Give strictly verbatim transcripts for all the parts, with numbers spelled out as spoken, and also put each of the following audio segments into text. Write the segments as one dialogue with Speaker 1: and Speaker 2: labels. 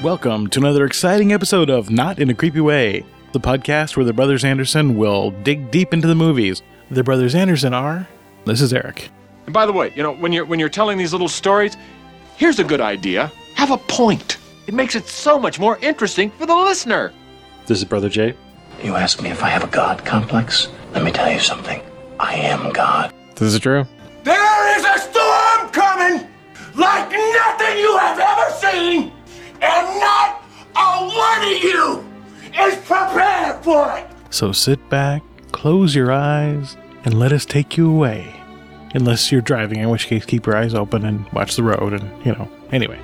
Speaker 1: Welcome to another exciting episode of Not in a Creepy Way, the podcast where the Brothers Anderson will dig deep into the movies. The Brothers Anderson are... This is Eric.
Speaker 2: And by the way, you know, when you're when you're telling these little stories, here's a good idea. Have a point. It makes it so much more interesting for the listener.
Speaker 3: This is Brother Jay.
Speaker 4: You ask me if I have a God complex? Let me tell you something. I am God.
Speaker 3: This is Drew.
Speaker 5: There is a storm coming like nothing you have ever seen, and not a one of you is prepared for it.
Speaker 1: So sit back, close your eyes, and let us take you away. Unless you're driving, in which case keep your eyes open and watch the road and, you know, anyway.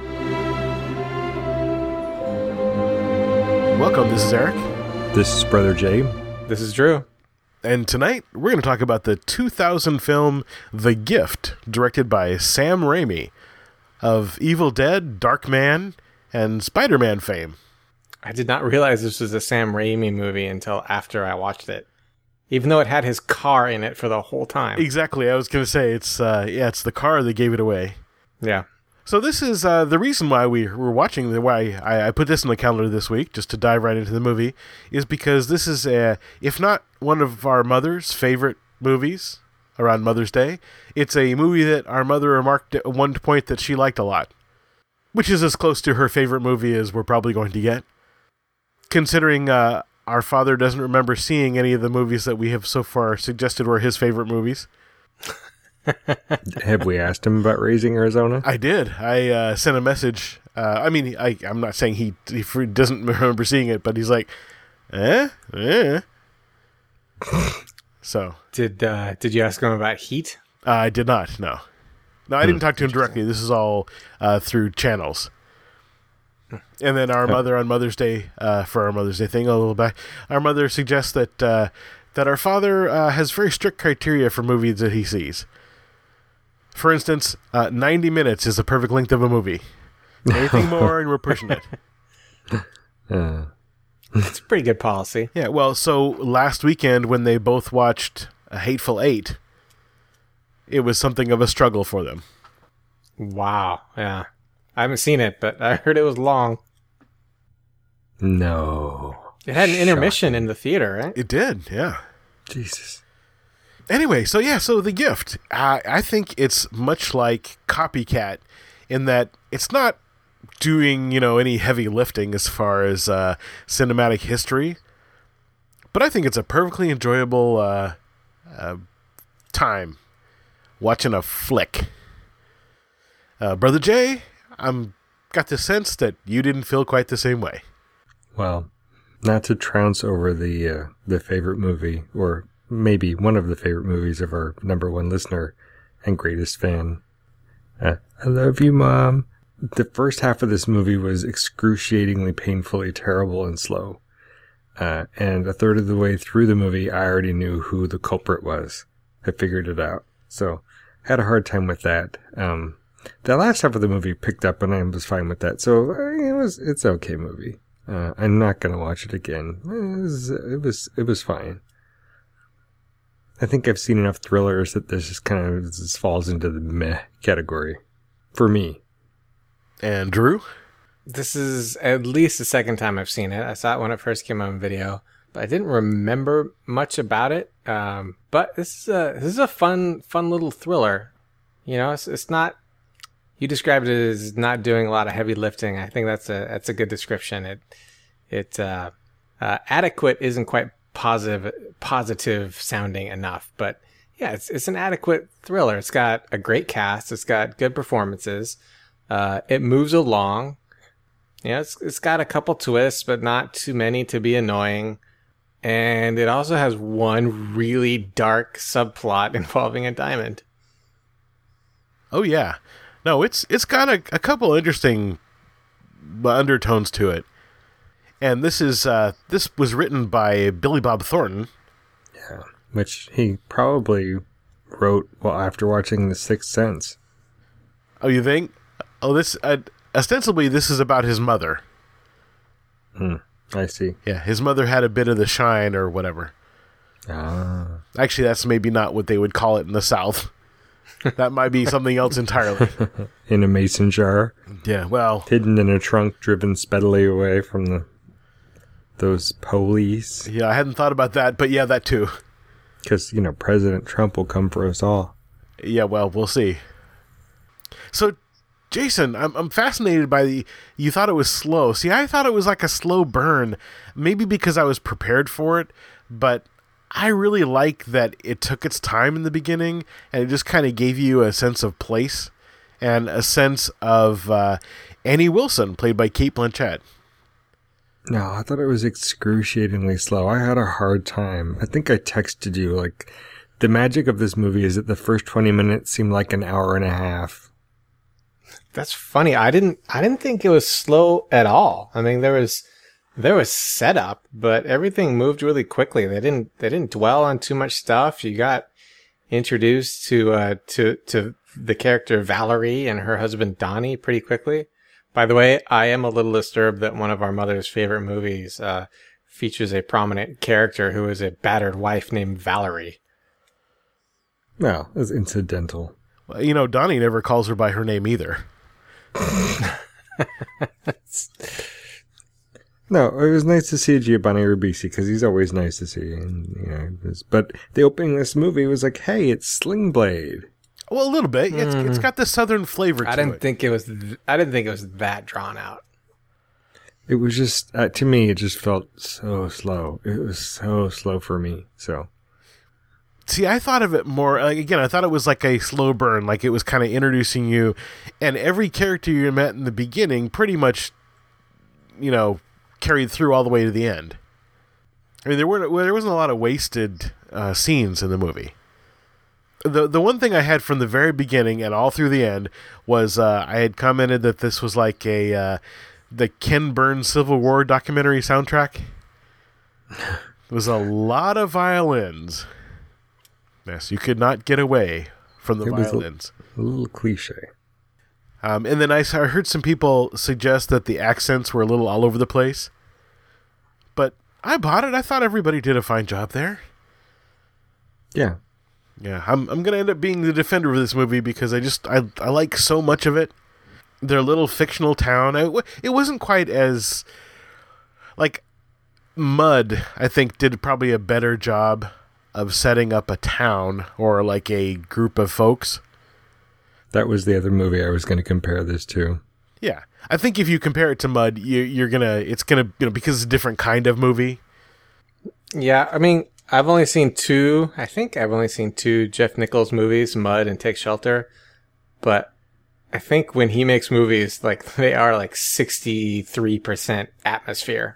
Speaker 1: Welcome, this is Eric.
Speaker 3: This is Brother Jay.
Speaker 6: This is Drew.
Speaker 1: And tonight, we're going to talk about the two thousand film The Gift, directed by Sam Raimi, of Evil Dead, Darkman, and Spider-Man fame.
Speaker 6: I did not realize this was a Sam Raimi movie until after I watched it, even though it had his car in it for the whole time.
Speaker 1: Exactly. I was going to say, it's uh, yeah, it's the car that gave it away.
Speaker 6: Yeah.
Speaker 1: So this is uh, the reason why we were watching, the why I, I put this in the calendar this week, just to dive right into the movie, is because this is, a, if not one of our mother's favorite movies around Mother's Day, it's a movie that our mother remarked at one point that she liked a lot, which is as close to her favorite movie as we're probably going to get, considering uh, our father doesn't remember seeing any of the movies that we have so far suggested were his favorite movies.
Speaker 3: Have we asked him about Raising Arizona?
Speaker 1: I did. I uh, sent a message. Uh, I mean, I, I'm not saying he, he doesn't remember seeing it, but he's like, eh? Eh? So.
Speaker 6: Did uh, did you ask him about Heat?
Speaker 1: Uh, I did not, no. No, I didn't talk to him directly. This is all uh, through channels. And then our mother on Mother's Day, uh, for our Mother's Day thing, a little back, our mother suggests that uh, that our father uh, has very strict criteria for movies that he sees. For instance, uh, ninety minutes is the perfect length of a movie. Anything more, and we're pushing it.
Speaker 3: Uh.
Speaker 6: It's a pretty good policy.
Speaker 1: Yeah, well, so last weekend when they both watched A Hateful Eight, it was something of a struggle for them.
Speaker 6: Wow. Yeah. I haven't seen it, but I heard it was long.
Speaker 3: No.
Speaker 6: It had an intermission
Speaker 3: Shocking.
Speaker 6: in the theater, right?
Speaker 1: It did, yeah.
Speaker 3: Jesus.
Speaker 1: Anyway, so yeah, so The Gift. Uh, I think it's much like Copycat in that it's not doing, you know, any heavy lifting as far as uh, cinematic history, but I think it's a perfectly enjoyable uh, uh, time watching a flick. Uh, Brother Jay, I'm got the sense that you didn't feel quite the same way.
Speaker 3: Well, not to trounce over the uh, the favorite movie, or maybe one of the favorite movies of our number one listener and greatest fan. Uh, I love you, Mom. The first half of this movie was excruciatingly, painfully terrible and slow. Uh, and a third of the way through the movie, I already knew who the culprit was. I figured it out. So, had a hard time with that. Um, the last half of the movie picked up, and I was fine with that. So, uh, it was, it's an okay movie. Uh, I'm not gonna watch it again. It was, it was, it was fine. I think I've seen enough thrillers that this just kind of this falls into the meh category. For me.
Speaker 1: And Drew?
Speaker 6: This is at least the second time I've seen it. I saw it when it first came on video, but I didn't remember much about it. Um, but this is a this is a fun fun little thriller. You know, it's it's not. You described it as not doing a lot of heavy lifting. I think that's a that's a good description. It it uh, uh, adequate isn't quite positive positive sounding enough, but yeah, it's it's an adequate thriller. It's got a great cast. It's got good performances. Uh, it moves along. Yeah, it's it's got a couple twists, but not too many to be annoying. And it also has one really dark subplot involving a diamond.
Speaker 1: Oh yeah, no, it's it's got a, a couple interesting undertones to it. And this is uh, this was written by Billy Bob Thornton.
Speaker 3: Yeah, which he probably wrote well after watching The Sixth Sense.
Speaker 1: Oh, you think? Oh, this uh, ostensibly this is about his mother.
Speaker 3: Hmm. I see.
Speaker 1: Yeah, his mother had a bit of the shine or whatever.
Speaker 3: Ah.
Speaker 1: Actually, that's maybe not what they would call it in the South. That might be something else entirely.
Speaker 3: In a mason jar.
Speaker 1: Yeah, well,
Speaker 3: Hidden in a trunk, driven speedily away from the those police.
Speaker 1: yeah, I hadn't thought about that, but yeah, that too.
Speaker 3: Because, you know, President Trump will come for us all.
Speaker 1: Yeah, well, we'll see. So, Jason, I'm I'm fascinated by the. You thought it was slow. See, I thought it was like a slow burn, maybe because I was prepared for it, but I really like that it took its time in the beginning, and it just kind of gave you a sense of place and a sense of uh, Annie Wilson, played by Cate Blanchett.
Speaker 3: No, I thought it was excruciatingly slow. I had a hard time. I think I texted you, like, the magic of this movie is that the first twenty minutes seem like an hour and a half.
Speaker 6: That's funny. I didn't I didn't think it was slow at all. I mean, there was there was setup, but everything moved really quickly. They didn't they didn't dwell on too much stuff. You got introduced to uh to to the character Valerie and her husband Donnie pretty quickly. By the way, I am a little disturbed that one of our mother's favorite movies uh features a prominent character who is a battered wife named Valerie.
Speaker 3: Well, it's incidental.
Speaker 1: Well, you know, Donnie never calls her by her name either.
Speaker 3: No, it was nice to see Giovanni Ribisi because he's always nice to see. And, you know, this, but the opening of this movie was like, hey, it's Sling Blade.
Speaker 1: Well, a little bit. It's, it's got the southern flavor to
Speaker 6: I didn't
Speaker 1: it.
Speaker 6: think it was th- I didn't think it was that drawn out.
Speaker 3: It was just, uh, to me, it just felt so slow. It was so slow for me. So,
Speaker 1: See, I thought of it more, like, again, I thought it was like a slow burn, like it was kind of introducing you, and every character you met in the beginning pretty much, you know, carried through all the way to the end. I mean, there were there wasn't a lot of wasted uh, scenes in the movie. The the one thing I had from the very beginning and all through the end was uh, I had commented that this was like a uh, the Ken Burns Civil War documentary soundtrack. It was a lot of violins. Yes, you could not get away from the
Speaker 3: it was
Speaker 1: violins.
Speaker 3: a, a little cliche.
Speaker 1: Um, and then I, I heard some people suggest that the accents were a little all over the place. But I bought it. I thought everybody did a fine job there.
Speaker 3: Yeah.
Speaker 1: Yeah, I'm I'm gonna end up being the defender of this movie because I just I I like so much of it. Their little fictional town. I, it wasn't quite as like Mud. I think did probably a better job of setting up a town or like a group of folks.
Speaker 3: That was the other movie I was going to compare this to.
Speaker 1: Yeah, I think if you compare it to Mud, you, you're gonna it's gonna you know because it's a different kind of movie.
Speaker 6: Yeah, I mean, I've only seen two. I think I've only seen two Jeff Nichols movies, Mud and Take Shelter. But I think when he makes movies, like they are like sixty-three percent atmosphere.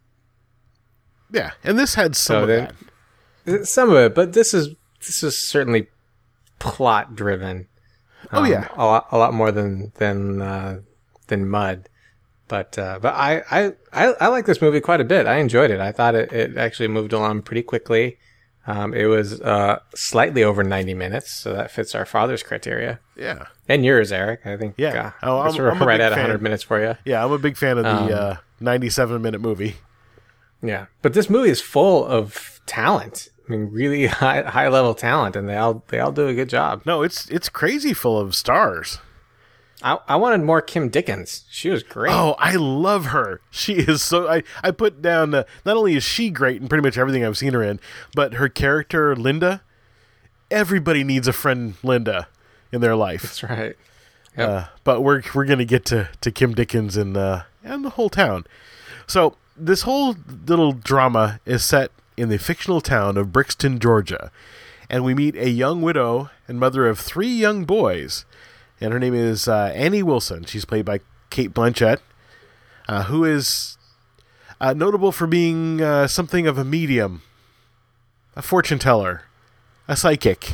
Speaker 1: Yeah, and this had some
Speaker 6: So
Speaker 1: of
Speaker 6: then-
Speaker 1: that.
Speaker 6: Some of it, but this is this is certainly plot driven.
Speaker 1: Oh, yeah.
Speaker 6: a lot a lot more than than uh, than Mud. But uh, but I, I, I, I like this movie quite a bit. I enjoyed it. I thought it, it actually moved along pretty quickly. Um, it was uh, slightly over ninety minutes, so that fits our father's criteria.
Speaker 1: Yeah,
Speaker 6: And yours, Eric. I think
Speaker 1: Yeah.
Speaker 6: uh,
Speaker 1: Oh, I'm-
Speaker 6: it's right
Speaker 1: I'm a big
Speaker 6: at
Speaker 1: fan.
Speaker 6: one hundred minutes for you.
Speaker 1: yeah, I'm a big fan of the
Speaker 6: Um,
Speaker 1: uh, ninety-seven minute movie.
Speaker 6: Yeah. But this movie is full of talent. I mean, really high high level talent, and they all they all do a good job.
Speaker 1: No, it's it's crazy full of stars.
Speaker 6: I I wanted more Kim Dickens. She was great.
Speaker 1: Oh, I love her. She is so. I, I put down, uh, not only is she great in pretty much everything I've seen her in, but her character, Linda. Everybody needs a friend, Linda, in their life.
Speaker 6: That's right. Yep.
Speaker 1: Uh, but we're we're going to get to, to Kim Dickens and, uh, and the whole town. So this whole little drama is set in the fictional town of Brixton, Georgia. And we meet a young widow and mother of three young boys. And her name is uh, Annie Wilson. She's played by Cate Blanchett, uh, who is uh, notable for being uh, something of a medium, a fortune teller, a psychic.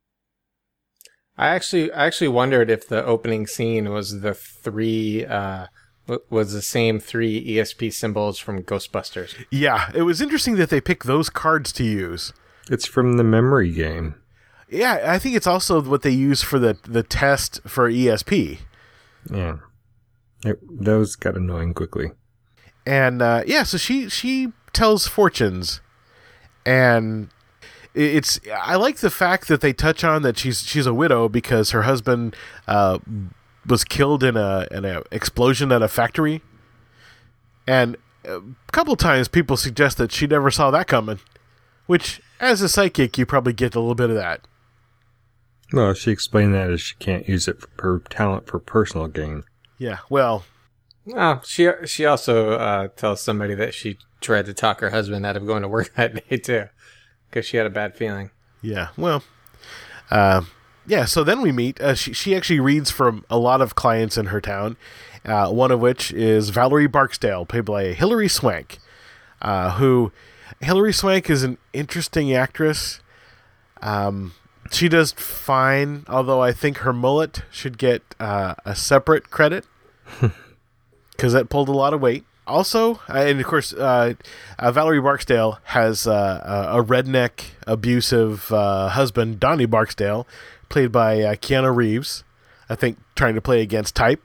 Speaker 6: I actually I actually wondered if the opening scene was the three uh, w- was the same three E S P symbols from Ghostbusters.
Speaker 1: Yeah, it was interesting that they picked those cards to use.
Speaker 3: It's from the memory game.
Speaker 1: Yeah, I think it's also what they use for the, the test for E S P.
Speaker 3: Yeah. It, those got annoying quickly.
Speaker 1: And uh, yeah, so she she tells fortunes, and it's I like the fact that they touch on that she's she's a widow because her husband uh, was killed in a in a explosion at a factory, and a couple times people suggest that she never saw that coming, which as a psychic you probably get a little bit of that.
Speaker 3: Well, she explained that as she can't use it for her talent for personal gain.
Speaker 1: Yeah, well,
Speaker 6: Oh, she she also uh, tells somebody that she tried to talk her husband out of going to work that day too, because she had a bad feeling.
Speaker 1: yeah, well, uh, yeah. So then we meet. Uh, she she actually reads from a lot of clients in her town. Uh, one of which is Valerie Barksdale, played by Hilary Swank. Uh, who Hilary Swank is an interesting actress. Um, she does fine, although I think her mullet should get uh, a separate credit. Because that pulled a lot of weight. Also, uh, and of course, uh, uh, Valerie Barksdale has uh, a, a redneck, abusive uh, husband, Donnie Barksdale, played by uh, Keanu Reeves. I think trying to play against type.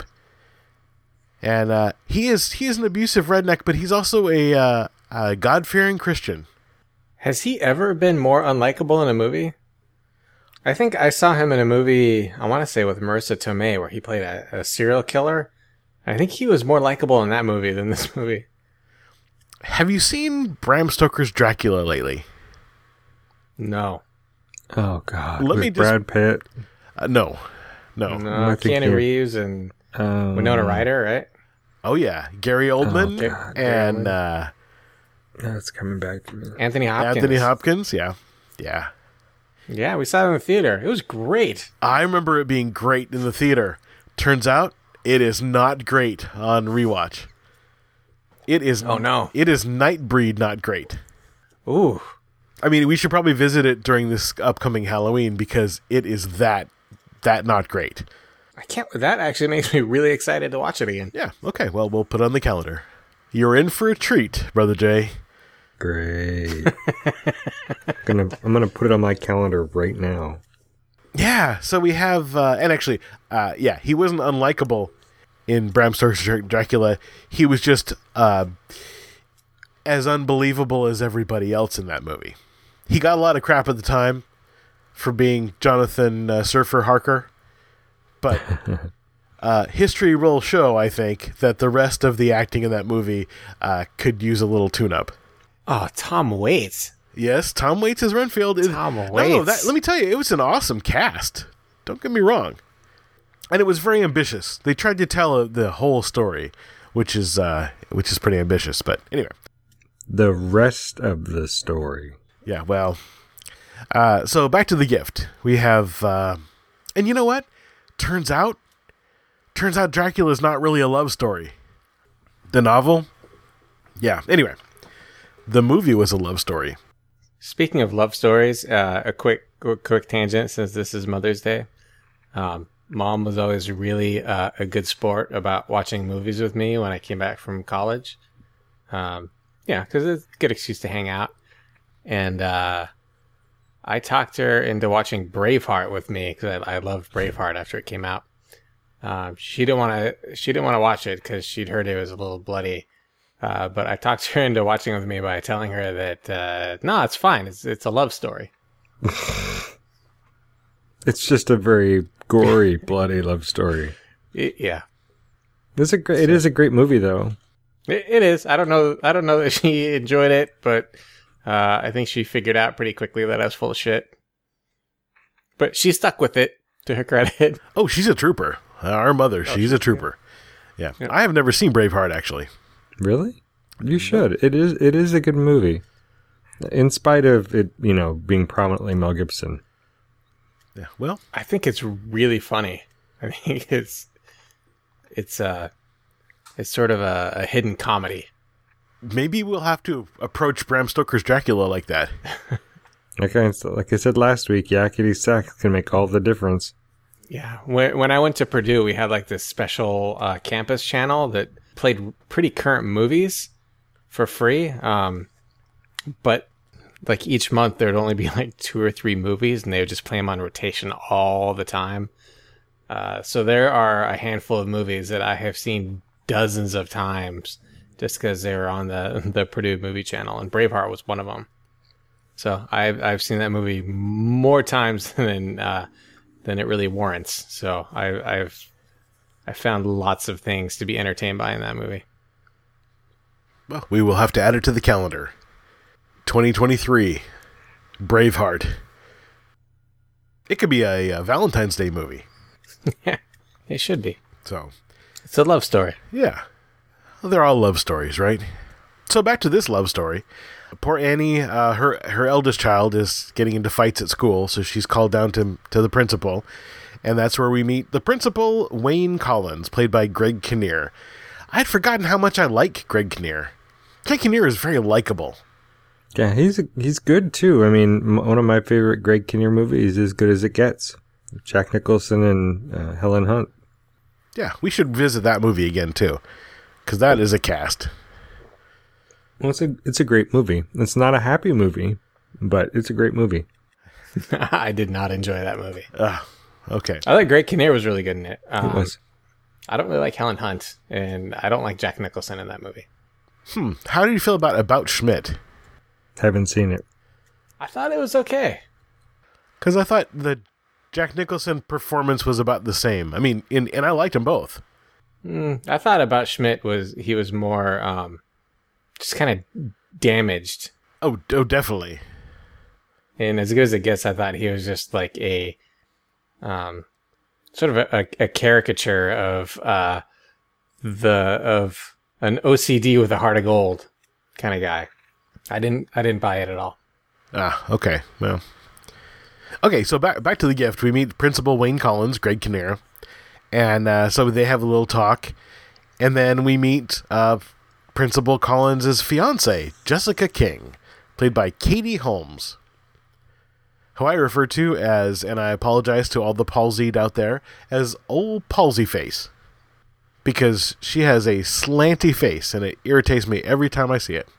Speaker 1: And uh, he is he is an abusive redneck, but he's also a, uh, a God-fearing Christian.
Speaker 6: Has he ever been more unlikable in a movie? I think I saw him in a movie, I want to say with Marissa Tomei, where he played a, a serial killer. I think he was more likable in that movie than this movie.
Speaker 1: Have you seen Bram Stoker's Dracula lately?
Speaker 6: No.
Speaker 3: Oh God!
Speaker 1: Let
Speaker 3: With
Speaker 1: me just-
Speaker 3: Brad Pitt.
Speaker 1: Uh, no. No.
Speaker 6: No,
Speaker 3: I think
Speaker 6: Keanu
Speaker 3: you're-
Speaker 6: Reeves and
Speaker 3: Um,
Speaker 6: Winona Ryder, right?
Speaker 1: Oh, yeah. Gary Oldman
Speaker 3: Oh, God,
Speaker 6: Gary
Speaker 1: and
Speaker 6: Oldman.
Speaker 1: uh,
Speaker 3: That's coming back to me.
Speaker 6: Anthony Hopkins.
Speaker 1: Anthony Hopkins. Yeah. Yeah.
Speaker 6: Yeah, we saw it in the theater. It was great.
Speaker 1: I remember it being great in the theater. Turns out it is not great on rewatch. It is.
Speaker 6: Oh, no.
Speaker 1: It is Nightbreed not great.
Speaker 6: Ooh.
Speaker 1: I mean, we should probably visit it during this upcoming Halloween because it is that that not great.
Speaker 6: I can't. That actually makes me really excited to watch it again.
Speaker 1: Yeah. Okay. Well, we'll put it on the calendar. You're in for a treat, Brother Jay.
Speaker 3: Great. gonna I'm gonna put it on my calendar right now.
Speaker 1: Yeah. So we have, uh, and actually, uh, yeah, he wasn't unlikable in Bram Stoker's Dr- Dracula. He was just uh, as unbelievable as everybody else in that movie. He got a lot of crap at the time for being Jonathan uh, Surfer Harker, but uh, history will show, I think, that the rest of the acting in that movie uh, could use a little tune-up.
Speaker 6: Oh, Tom Waits.
Speaker 1: Yes, Tom Waits as Renfield. It-
Speaker 6: Tom
Speaker 1: No, no,
Speaker 6: Waits.
Speaker 1: that, let me tell you, it was an awesome cast. Don't get me wrong. And it was very ambitious. They tried to tell uh, the whole story, which is uh, which is pretty ambitious. But anyway,
Speaker 3: The rest of the story.
Speaker 1: yeah. Well, uh, so back to The Gift. We have, uh, and you know what? Turns out, turns out Dracula is not really a love story. The novel, yeah. Anyway, the movie was a love story.
Speaker 6: Speaking of love stories, uh, a quick, quick quick tangent since this is Mother's Day. Um, Mom was always really uh, a good sport about watching movies with me when I came back from college. Um, yeah, because it's a good excuse to hang out. And uh, I talked her into watching Braveheart with me because I, I loved Braveheart after it came out. Um, she didn't want to. She didn't want to watch it because she'd heard it was a little bloody. Uh, but I talked her into watching it with me by telling her that uh, no, it's fine. It's it's a love story.
Speaker 3: It's just a very gory, bloody love story.
Speaker 6: I- yeah,
Speaker 3: It's a great. It is a great movie, though.
Speaker 6: it, it is. I don't know. I don't know that she enjoyed it, but uh, I think she figured out pretty quickly that I was full of shit. But she stuck with it, to her credit.
Speaker 1: Oh, she's a trooper. Uh, our mother, she's a trooper. Yeah.
Speaker 6: Yeah.
Speaker 1: I have never seen Braveheart, actually.
Speaker 3: Really? You should. It is. It is a good movie, in spite of it, you know, being prominently Mel Gibson.
Speaker 1: Yeah. Well,
Speaker 6: I think it's really funny. I think it's it's uh it's sort of a, a hidden comedy.
Speaker 1: maybe we'll have to approach Bram Stoker's Dracula like that.
Speaker 3: Like I, like I said last week, yakety sax can make all the difference.
Speaker 6: Yeah, when when I went to Purdue, we had like this special uh, campus channel that played pretty current movies for free. Um, but like each month, there'd only be like two or three movies, and they would just play them on rotation all the time. Uh, so there are a handful of movies that I have seen dozens of times just because they were on the the Purdue movie channel, and Braveheart was one of them. So I've I've seen that movie more times than uh, than it really warrants. So I, I've I found lots of things to be entertained by in that movie.
Speaker 1: Well, we will have to add it to the calendar. twenty twenty-three, Braveheart. It could be a, a Valentine's Day movie.
Speaker 6: Yeah, it should be.
Speaker 1: So,
Speaker 6: it's a love story.
Speaker 1: Yeah. Well, they're all love stories, right? So back to this love story. Poor Annie, uh, her her eldest child is getting into fights at school, so she's called down to to the principal, and that's where we meet the principal, Wayne Collins, played by Greg Kinnear. I had forgotten how much I like Greg Kinnear. Greg Kinnear is very likable.
Speaker 3: Yeah, he's he's good too. I mean, m- one of my favorite Greg Kinnear movies is As Good as It Gets. Jack Nicholson and uh, Helen Hunt.
Speaker 1: Yeah, we should visit that movie again too, because that is a cast.
Speaker 3: Well, it's a it's a great movie. It's not a happy movie, but it's a great movie.
Speaker 6: I did not enjoy that movie.
Speaker 1: Uh, okay.
Speaker 6: I thought Greg Kinnear was really good in it. Um,
Speaker 3: It was.
Speaker 6: I don't really like Helen Hunt, and I don't like Jack Nicholson in that movie.
Speaker 1: Hmm. How do you feel about About Schmidt?
Speaker 3: Haven't seen it.
Speaker 6: I thought it was okay.
Speaker 1: Because I thought the Jack Nicholson performance was about the same. I mean, in, and I liked them both.
Speaker 6: Mm, I thought about Schmidt was he was more um, just kind of damaged.
Speaker 1: Oh, oh, definitely.
Speaker 6: And As Good as It Gets, I thought he was just like a um, sort of a, a, a caricature of uh, the of an O C D with a heart of gold kind of guy. I didn't I didn't buy it at all.
Speaker 1: Ah, okay. Well, okay. So back back to The Gift. We meet Principal Wayne Collins, Greg Kinnear, and uh, so they have a little talk, and then we meet uh, Principal Collins' fiance, Jessica King, played by Katie Holmes, who I refer to as, and I apologize to all the palsied out there, as Old Palsy Face, because she has a slanty face, and it irritates me every time I see it.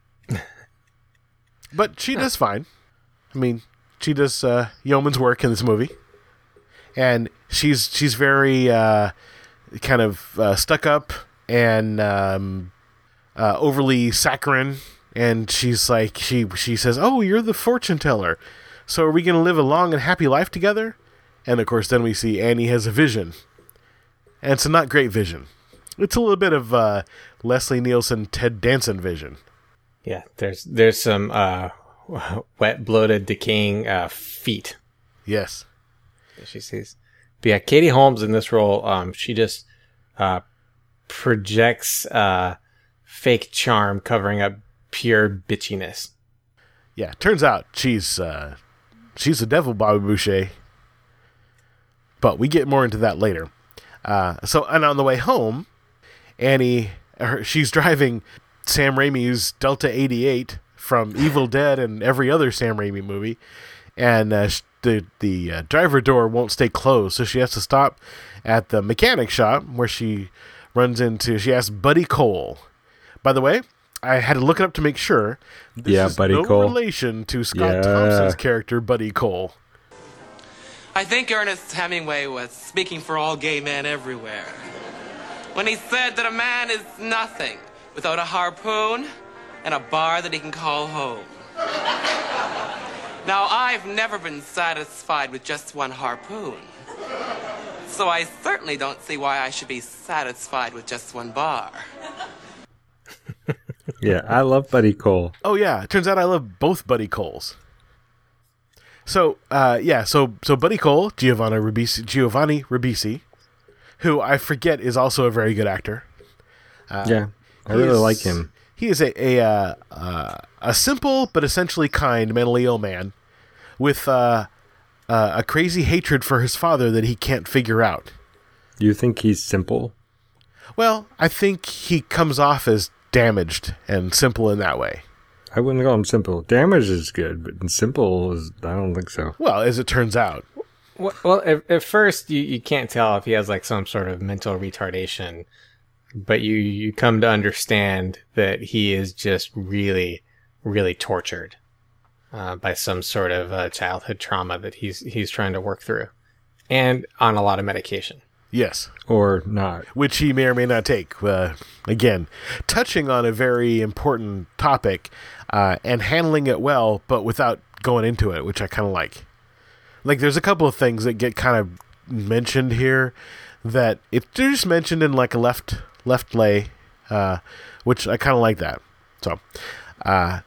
Speaker 1: But she does fine. I mean, she does uh, yeoman's work in this movie, and she's she's very uh, kind of uh, stuck up and um, uh, overly saccharine. And she's like, she she says, "Oh, you're the fortune teller. So are we going to live a long and happy life together?" And of course, then we see Annie has a vision, and it's a not great vision. It's a little bit of uh, Leslie Nielsen, Ted Danson vision.
Speaker 6: Yeah, there's there's some uh, wet, bloated, decaying uh, feet.
Speaker 1: Yes.
Speaker 6: that she sees. But yeah, Katie Holmes in this role, um, she just uh, projects uh, fake charm, covering up pure bitchiness.
Speaker 1: Yeah, turns out she's uh, she's the devil, Bobby Boucher. But we get more into that later. Uh, so, and on the way home, Annie, her, she's driving Sam Raimi's Delta eighty-eight from Evil Dead and every other Sam Raimi movie, and uh, the the uh, driver door won't stay closed, so she has to stop at the mechanic shop where she runs into. She asks Buddy Cole. By the way, I had to look it up to make sure. This
Speaker 3: Yeah,
Speaker 1: is
Speaker 3: Buddy
Speaker 1: no
Speaker 3: Cole.
Speaker 1: relation to Scott
Speaker 3: Yeah.
Speaker 1: Thompson's character, Buddy Cole.
Speaker 7: I think Ernest Hemingway was speaking for all gay men everywhere when he said that a man is nothing without a harpoon and a bar that he can call home. Now, I've never been satisfied with just one harpoon, so I certainly don't see why I should be satisfied with just one bar.
Speaker 3: Yeah, I love Buddy Cole.
Speaker 1: Oh yeah, it turns out I love both Buddy Coles. So uh, yeah, so so Buddy Cole, Giovanni Ribisi, Giovanni Ribisi, who I forget is also a very good actor.
Speaker 3: yeah, I
Speaker 1: He
Speaker 3: really
Speaker 1: is-
Speaker 3: like him.
Speaker 1: He is a a, uh, uh, a simple but essentially kind mentally ill man with uh, uh, a crazy hatred for his father that he can't figure out.
Speaker 3: Do you think he's simple?
Speaker 1: Well, I think he comes off as damaged and simple in that way.
Speaker 3: I wouldn't call him simple. Damage is good, but simple is, I don't think so.
Speaker 1: Well, as it turns out.
Speaker 6: Well, well at, at first, you, you can't tell if he has like some sort of mental retardation, but you, you come to understand that he is just really, really tortured uh, by some sort of uh, childhood trauma that he's he's trying to work through, and on a lot of medication.
Speaker 1: Yes.
Speaker 3: Or not.
Speaker 1: Which he may or may not take. Uh, again, touching on a very important topic uh, and handling it well, but without going into it, which I kind of like. Like, there's a couple of things that get kind of mentioned here that it, they're just mentioned in like a left left lay, uh, which I kind of like that. So, uh,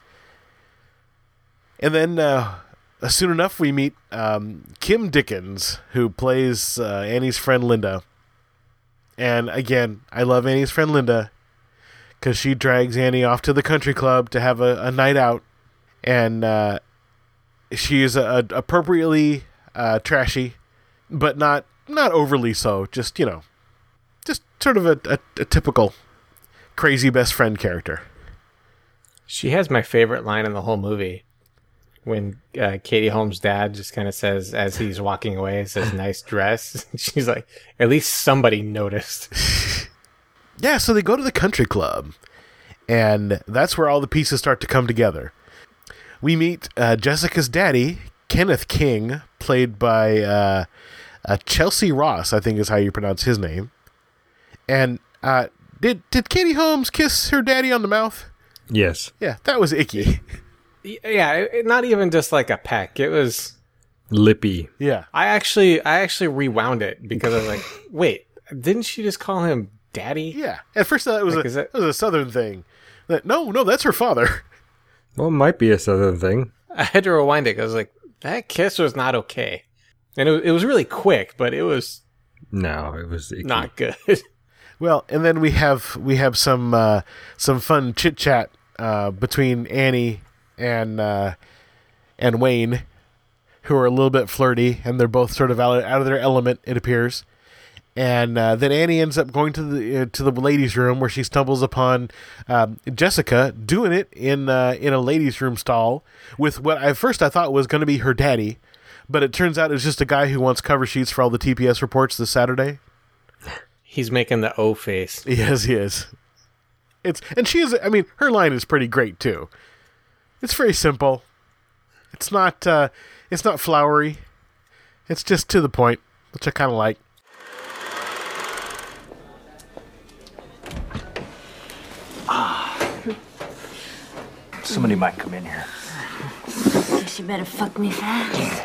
Speaker 1: and then uh, soon enough we meet um, Kim Dickens, who plays uh, Annie's friend Linda. And again, I love Annie's friend Linda because she drags Annie off to the country club to have a, a night out, and uh, she is a, a appropriately uh, trashy, but not not overly so. Just, you know, just sort of a, a, a typical crazy best friend character.
Speaker 6: She has my favorite line in the whole movie. When uh, Katie Holmes' dad just kind of says, as he's walking away, says, "Nice dress." She's like, at least somebody noticed.
Speaker 1: Yeah, so they go to the country club, and that's where all the pieces start to come together. We meet uh, Jessica's daddy, Kenneth King, played by uh, uh, Chelsea Ross, I think is how you pronounce his name. And uh, did did Katie Holmes kiss her daddy on the mouth?
Speaker 3: Yes.
Speaker 1: Yeah, that was icky.
Speaker 6: Yeah, it, not even just like a peck. It was
Speaker 3: lippy.
Speaker 1: Yeah.
Speaker 6: I actually, I actually rewound it because I was like, wait, didn't she just call him daddy?
Speaker 1: Yeah. At first I thought it was,
Speaker 6: Like,
Speaker 1: a,
Speaker 6: is that-
Speaker 1: it was a southern thing. That, no, no, that's her father.
Speaker 3: Well, it might be a southern thing.
Speaker 6: I had to rewind it because I was like, that kiss was not okay. And it was, it was really quick, but it was
Speaker 3: No, it was icky.
Speaker 6: not good.
Speaker 1: Well, and then we have we have some uh, some fun chit chat uh, between Annie and uh, and Wayne, who are a little bit flirty, and they're both sort of out, out of their element, it appears. And uh, then Annie ends up going to the uh, to the ladies' room, where she stumbles upon um, Jessica doing it in uh, in a ladies' room stall with what at first I thought was going to be her daddy, but it turns out it's just a guy who wants cover sheets for all the T P S reports this Saturday.
Speaker 6: He's making the O face.
Speaker 1: Yes, he is. It's and she is. I mean, her line is pretty great too. It's very simple. It's not. Uh, it's not flowery. It's just to the point, which I kind of like.
Speaker 4: Somebody might come in here.
Speaker 8: Guess you better fuck me fast.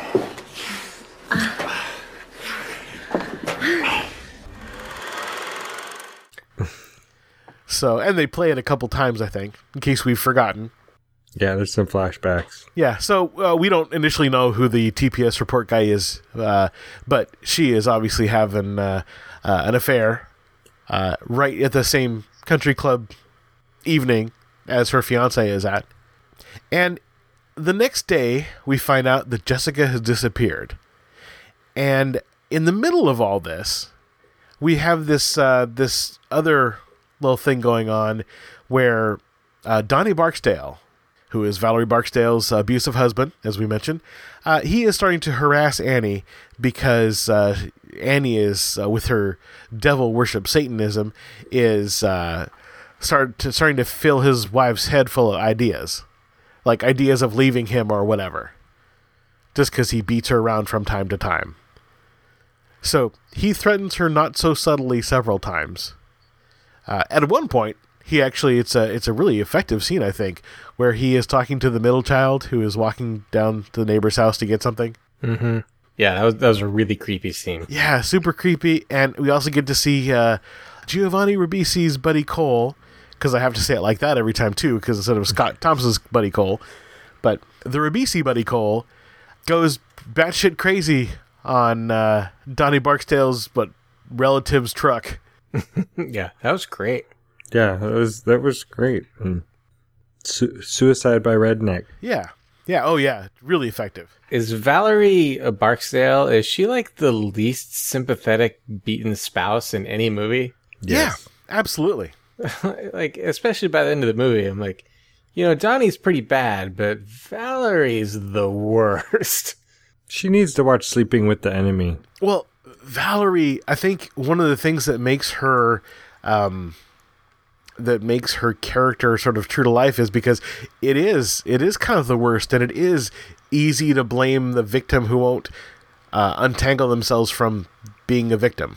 Speaker 1: So, and they play it a couple times, I think, in case we've forgotten.
Speaker 3: Yeah, there's some flashbacks.
Speaker 1: Yeah, so uh, we don't initially know who the T P S report guy is, uh, but she is obviously having uh, uh, an affair uh, right at the same country club evening as her fiance is at. And the next day, we find out that Jessica has disappeared. And in the middle of all this, we have this uh, this other little thing going on where uh, Donnie Barksdale, who is Valerie Barksdale's abusive husband, as we mentioned, uh, he is starting to harass Annie because uh, Annie is, uh, with her devil worship Satanism, is uh, start to, starting to fill his wife's head full of ideas. Like ideas of leaving him or whatever. Just because he beats her around from time to time. So he threatens her not so subtly several times. Uh, at one point, he actually, it's a it's a really effective scene, I think, where he is talking to the middle child who is walking down to the neighbor's house to get something.
Speaker 6: Mm-hmm. Yeah, that was, that was a really creepy scene.
Speaker 1: Yeah, super creepy. And we also get to see uh, Giovanni Ribisi's Buddy Cole, because I have to say it like that every time, too, because instead of Scott Thompson's Buddy Cole. But the Ribisi Buddy Cole goes batshit crazy on uh, Donnie Barksdale's but relative's truck.
Speaker 6: Yeah, that was great.
Speaker 3: Yeah, that was that was great. And su- suicide by redneck.
Speaker 1: Yeah. Yeah, oh yeah, really effective.
Speaker 6: Is Valerie uh, Barksdale, is she like the least sympathetic beaten spouse in any movie?
Speaker 3: Yes.
Speaker 1: Yeah, absolutely.
Speaker 6: Like, especially by the end of the movie, I'm like, you know, Donnie's pretty bad, but Valerie's the worst.
Speaker 3: She needs to watch Sleeping with the Enemy.
Speaker 1: Well, Valerie, I think one of the things that makes her um, that makes her character sort of true to life is because it is it is kind of the worst, and it is easy to blame the victim who won't uh, untangle themselves from being a victim.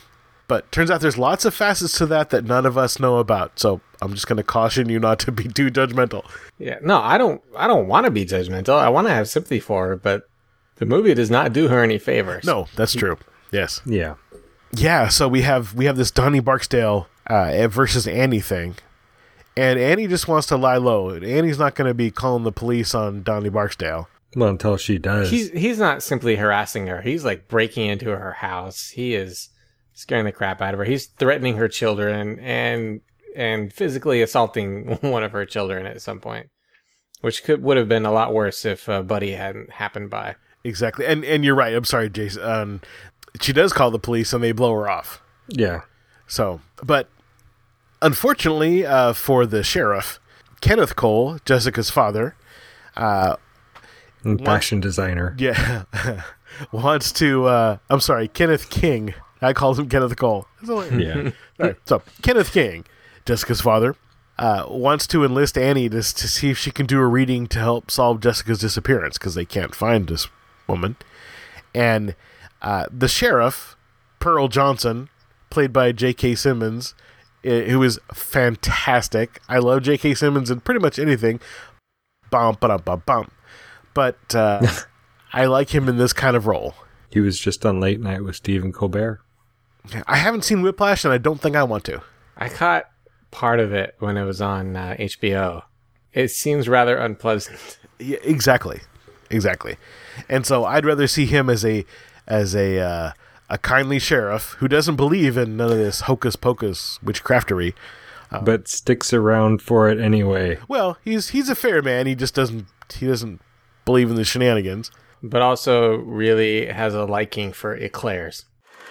Speaker 1: But turns out there's lots of facets to that that none of us know about. So I'm just going to caution you not to be too judgmental.
Speaker 6: Yeah, no, I don't. I don't want to be judgmental. I want to have sympathy for her, but the movie does not do her any favors.
Speaker 1: No, that's true. Yes.
Speaker 3: Yeah.
Speaker 1: Yeah. So we have we have this Donnie Barksdale uh, versus Annie thing, and Annie just wants to lie low. Annie's not going to be calling the police on Donnie Barksdale.
Speaker 3: Well, until she does.
Speaker 6: He's he's not simply harassing her. He's like breaking into her house. He is scaring the crap out of her. He's threatening her children and and physically assaulting one of her children at some point, which could would have been a lot worse if uh, Buddy hadn't happened by.
Speaker 1: Exactly, and and you're right. I'm sorry, Jason. Um, she does call the police, and they blow her off.
Speaker 3: Yeah.
Speaker 1: So, but unfortunately uh, for the sheriff, Kenneth Cole, Jessica's father, uh,
Speaker 3: and fashion designer,
Speaker 1: yeah, wants to. Uh, I'm sorry, Kenneth King. I called him Kenneth Cole.
Speaker 3: Yeah.
Speaker 1: All right. So Kenneth King, Jessica's father, uh, wants to enlist Annie to, to see if she can do a reading to help solve Jessica's disappearance because they can't find this woman. And uh, the sheriff, Pearl Johnson, played by J K. Simmons, I- who is fantastic. I love J K. Simmons in pretty much anything. Bum, ba bum, bum. But uh, I like him in this kind of role.
Speaker 3: He was just on Late Night with Stephen Colbert.
Speaker 1: I haven't seen Whiplash, and I don't think I want to.
Speaker 6: I caught part of it when it was on uh, H B O. It seems rather unpleasant.
Speaker 1: Yeah, exactly, exactly. And so I'd rather see him as a as a uh, a kindly sheriff who doesn't believe in none of this hocus pocus witchcraftery,
Speaker 3: uh, but sticks around for it anyway.
Speaker 1: Well, he's he's a fair man. He just doesn't he doesn't believe in the shenanigans.
Speaker 6: But also really has a liking for eclairs.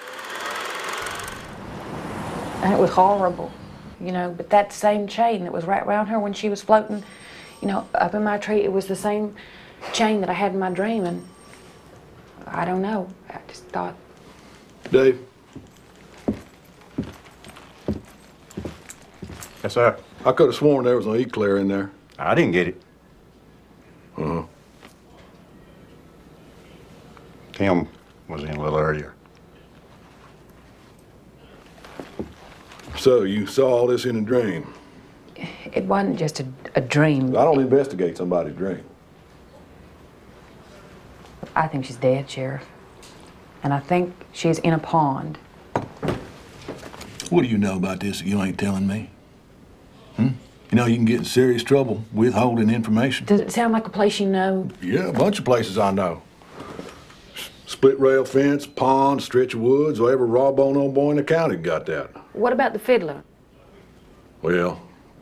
Speaker 8: And it was horrible, you know, but that same chain that was right around her when she was floating, you know, up in my tree, it was the same chain that I had in my dream, and I don't know, I just thought.
Speaker 9: Dave?
Speaker 10: Yes, sir.
Speaker 9: I could have sworn there was an eclair in there.
Speaker 10: I didn't get it.
Speaker 9: Uh-huh.
Speaker 10: Tim was in a little earlier.
Speaker 9: So, you saw all this in a dream?
Speaker 8: It wasn't just a, a dream.
Speaker 9: I don't investigate somebody's dream.
Speaker 8: I think she's dead, Sheriff. And I think she's in a pond.
Speaker 9: What do you know about this that you ain't telling me? Hmm? You know you can get in serious trouble withholding information.
Speaker 8: Does it sound like a place you know?
Speaker 9: Yeah, a bunch of places I know. Split rail fence, pond, stretch of woods, or every raw-bone old boy in the county got that.
Speaker 8: What about the fiddler?
Speaker 9: Well,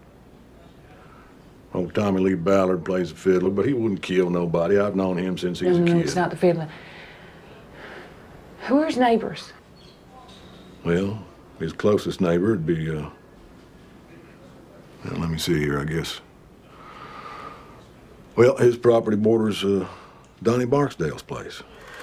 Speaker 9: old Tommy Lee Ballard plays the fiddler, but he wouldn't kill nobody. I've known him since he was
Speaker 8: no,
Speaker 9: a
Speaker 8: no,
Speaker 9: kid.
Speaker 8: No, it's not the fiddler. Who are his neighbors?
Speaker 9: Well, his closest neighbor would be, uh... well, let me see here, I guess. Well, his property borders, uh, Donnie Barksdale's place.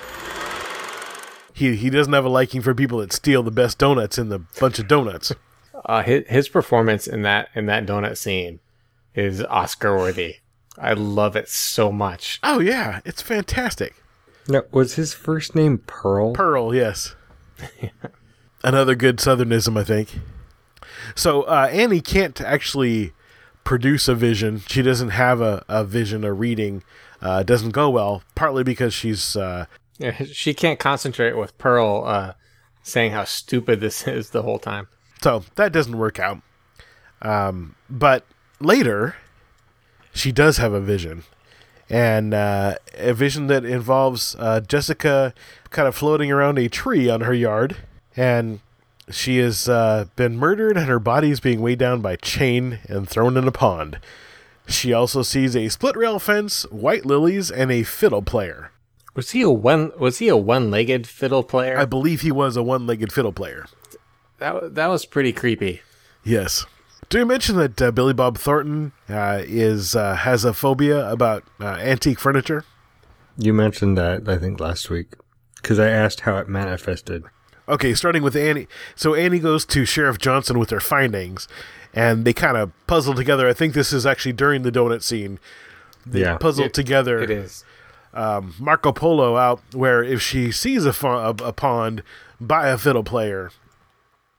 Speaker 1: He he doesn't have a liking for people that steal the best donuts in the bunch of donuts.
Speaker 6: Uh, his, his performance in that in that donut scene is Oscar worthy. I love it so much.
Speaker 1: Oh yeah, it's fantastic.
Speaker 3: Now, was his first name Pearl?
Speaker 1: Pearl, yes. Another good Southernism, I think. So uh, Annie can't actually produce a vision. She doesn't have a, a vision, a reading. Uh, doesn't go well, partly because she's... Uh,
Speaker 6: yeah, she can't concentrate with Pearl uh, saying how stupid this is the whole time.
Speaker 1: So that doesn't work out. Um, but later, she does have a vision. And uh, a vision that involves uh, Jessica kind of floating around a tree on her yard. And she has uh, been murdered and her body is being weighed down by chain and thrown in a pond. She also sees a split rail fence, white lilies, and a fiddle player.
Speaker 6: Was he a one? Was he a one-legged fiddle player?
Speaker 1: I believe he was a one-legged fiddle player.
Speaker 6: That that was pretty creepy.
Speaker 1: Yes. Did you mention that uh, Billy Bob Thornton uh, is uh, has a phobia about uh, antique furniture?
Speaker 3: You mentioned that, I think, last week, because I asked how it manifested.
Speaker 1: Okay, starting with Annie. So Annie goes to Sheriff Johnson with her findings, and they kind of puzzle together. I think this is actually during the donut scene. They
Speaker 3: yeah.
Speaker 1: puzzle
Speaker 6: it,
Speaker 1: together.
Speaker 6: It is.
Speaker 1: Um, Marco Polo out where if she sees a, fa- a, a pond, buy a fiddle player.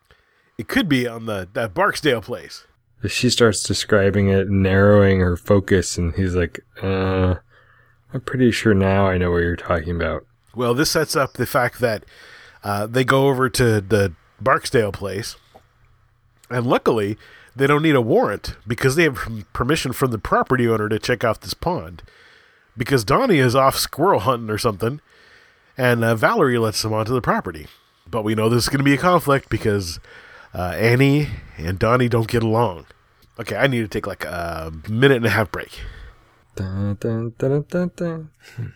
Speaker 1: It could be on the that Barksdale place.
Speaker 3: She starts describing it, narrowing her focus, and he's like, uh, I'm pretty sure now I know what you're talking about.
Speaker 1: Well, this sets up the fact that uh, they go over to the Barksdale place, and luckily, they don't need a warrant because they have permission from the property owner to check out this pond. Because Donnie is off squirrel hunting or something, and uh, Valerie lets him onto the property. But we know this is going to be a conflict because uh, Annie and Donnie don't get along. Okay, I need to take like a minute and a half break.
Speaker 3: Dun, dun, dun, dun, dun.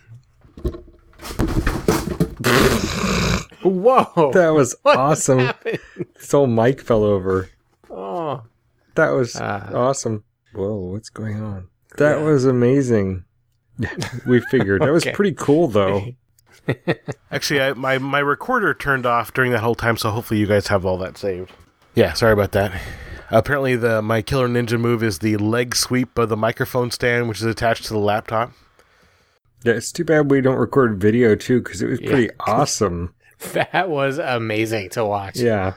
Speaker 6: Whoa!
Speaker 3: That was
Speaker 6: What
Speaker 3: awesome.
Speaker 6: happened?
Speaker 3: This old mic fell over.
Speaker 6: Oh,
Speaker 3: that was
Speaker 6: uh,
Speaker 3: awesome. Whoa, what's going on? That yeah. was amazing. We figured. That was
Speaker 6: Okay.
Speaker 3: pretty cool, though.
Speaker 1: Actually, I, my, my recorder turned off during that whole time, so hopefully you guys have all that saved. Yeah, sorry about that. Apparently, the my killer ninja move is the leg sweep of the microphone stand, which is attached to the laptop.
Speaker 3: Yeah, it's too bad we don't record video, too, because it was pretty
Speaker 6: Yeah.
Speaker 3: awesome.
Speaker 6: that was amazing to watch.
Speaker 3: Yeah.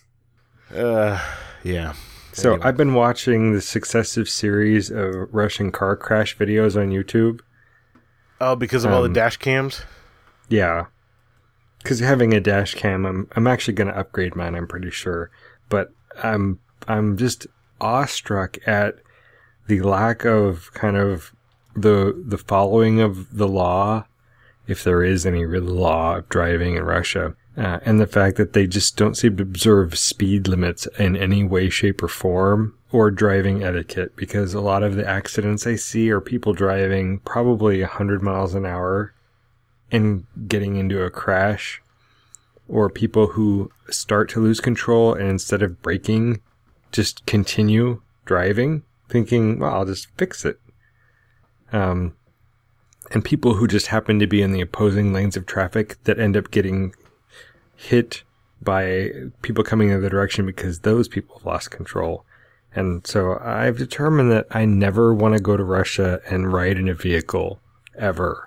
Speaker 1: Uh, yeah.
Speaker 3: So
Speaker 1: Anyway.
Speaker 3: I've been watching the successive series of Russian car crash videos on YouTube.
Speaker 1: Oh, because of all the
Speaker 3: Um,
Speaker 1: dash cams?
Speaker 3: Yeah. Because having a dash cam, I'm I'm actually going to upgrade mine, I'm pretty sure. But I'm I'm just awestruck at the lack of kind of the the following of the law, if there is any real law of driving in Russia, uh, and the fact that they just don't seem to observe speed limits in any way, shape, or form, or driving etiquette, because a lot of the accidents I see are people driving probably one hundred miles an hour and getting into a crash, or people who start to lose control and instead of braking, just continue driving, thinking, well, I'll just fix it. Um, and people who just happen to be in the opposing lanes of traffic that end up getting hit by people coming in the other direction because those people have lost control. And so I've determined that I never want to go to Russia and ride in a vehicle ever.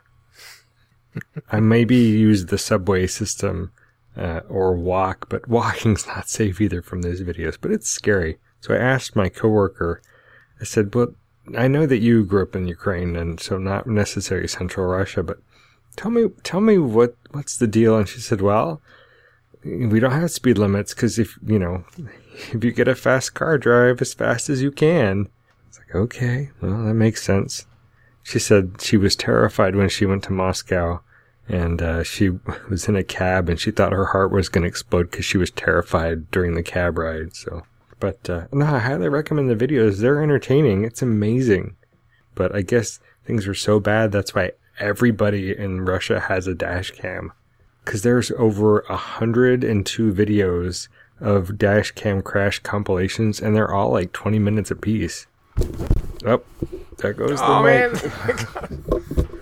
Speaker 3: I maybe use the subway system uh, or walk, but walking's not safe either from those videos, but it's scary. So I asked my coworker, I said, well, I know that you grew up in Ukraine and so not necessarily Central Russia, but tell me, tell me what, what's the deal? And she said, well, we don't have speed limits because if, you know, if you get a fast car, drive as fast as you can. It's like, okay, well, that makes sense. She said she was terrified when she went to Moscow and uh, she was in a cab and she thought her heart was going to explode because she was terrified during the cab ride. So, but uh, no, I highly recommend the videos. They're entertaining. It's amazing. But I guess things are so bad. That's why everybody in Russia has a dash cam. Because there's over one hundred two videos of dash cam crash compilations, and they're all like twenty minutes apiece. Oh, there goes the
Speaker 6: Oh,
Speaker 3: mic.
Speaker 6: man.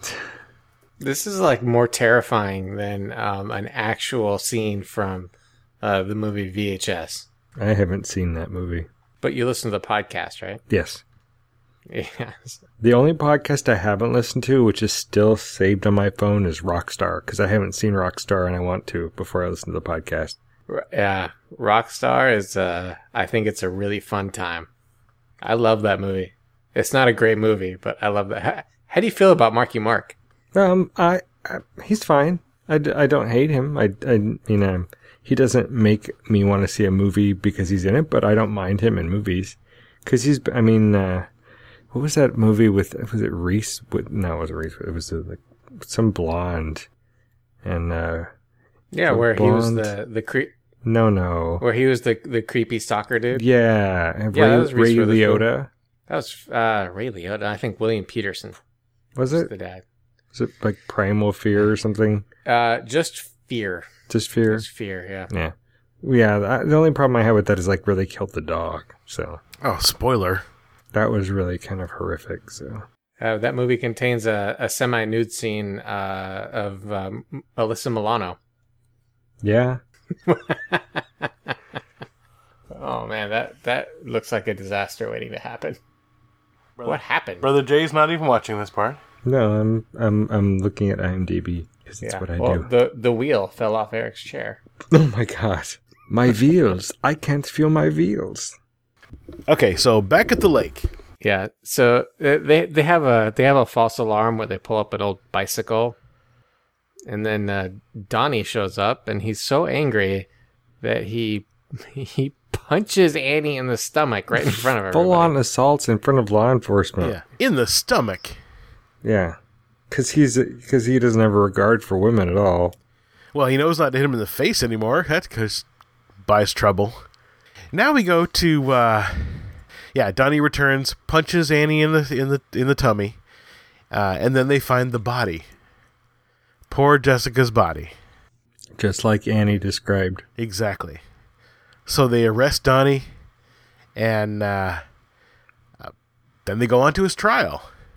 Speaker 6: This is like more terrifying than um, an actual scene from uh, the movie V H S.
Speaker 3: I haven't seen that movie.
Speaker 6: But you listen to the podcast, right?
Speaker 3: Yes.
Speaker 6: Yes.
Speaker 3: The only podcast I haven't listened to, which is still saved on my phone, is Rockstar, because I haven't seen Rockstar and I want to before I listen to the podcast.
Speaker 6: Yeah, Rockstar is, uh, I think it's a really fun time. I love that movie. It's not a great movie, but I love that. How, how do you feel about Marky Mark?
Speaker 3: Um, I, I he's fine. I, d- I don't hate him. I, I, you know, he doesn't make me want to see a movie because he's in it, but I don't mind him in movies. Because he's, I mean, uh, what was that movie with, was it Reese? With, no, it wasn't Reese. It was uh, like some blonde. And, uh,
Speaker 6: Yeah, where blonde. he was the, the creep.
Speaker 3: No, no.
Speaker 6: Where he was the the creepy stalker dude.
Speaker 3: Yeah.
Speaker 6: Yeah,
Speaker 3: Ray,
Speaker 6: that was
Speaker 3: Ray
Speaker 6: Reese
Speaker 3: Liotta.
Speaker 6: That was uh, Ray Liotta. I think William Peterson.
Speaker 3: Was it?
Speaker 6: The dad.
Speaker 3: Was it like Primal Fear or something?
Speaker 6: Uh, just Fear.
Speaker 3: Just Fear?
Speaker 6: Just Fear, yeah.
Speaker 3: Yeah. Yeah, the only problem I have with that is like where they killed the dog, so.
Speaker 1: Oh, spoiler.
Speaker 3: That was really kind of horrific, so.
Speaker 6: Uh, that movie contains a, a semi-nude scene uh, of um, Alyssa Milano.
Speaker 3: Yeah.
Speaker 6: Oh man, that that looks like a disaster waiting to happen.
Speaker 1: Brother,
Speaker 6: what happened?
Speaker 1: Brother Jay's not even watching this part.
Speaker 3: No, I'm I'm I'm looking at IMDb because it's
Speaker 6: yeah.
Speaker 3: what I
Speaker 6: well,
Speaker 3: do.
Speaker 6: The the wheel fell off Eric's chair.
Speaker 3: Oh my god. My veals. I can't feel my veals.
Speaker 1: Okay, so back at the lake.
Speaker 6: Yeah, so uh, they they have a they have a false alarm where they pull up an old bicycle, and then uh, Donnie shows up, and he's so angry that he he punches Annie in the stomach right in front of her.
Speaker 3: Full on assaults in front of law enfortement.
Speaker 1: Yeah, in the stomach.
Speaker 3: Yeah, because he's because he doesn't have a regard for women at all.
Speaker 1: Well, he knows not to hit him in the face anymore. That's because buys trouble. Now we go to. Uh, Yeah, Donnie returns, punches Annie in the in the in the tummy, uh, and then they find the body. Poor Jessica's body.
Speaker 3: Just like Annie described.
Speaker 1: Exactly. So they arrest Donnie, and uh, uh, then they go on to his trial.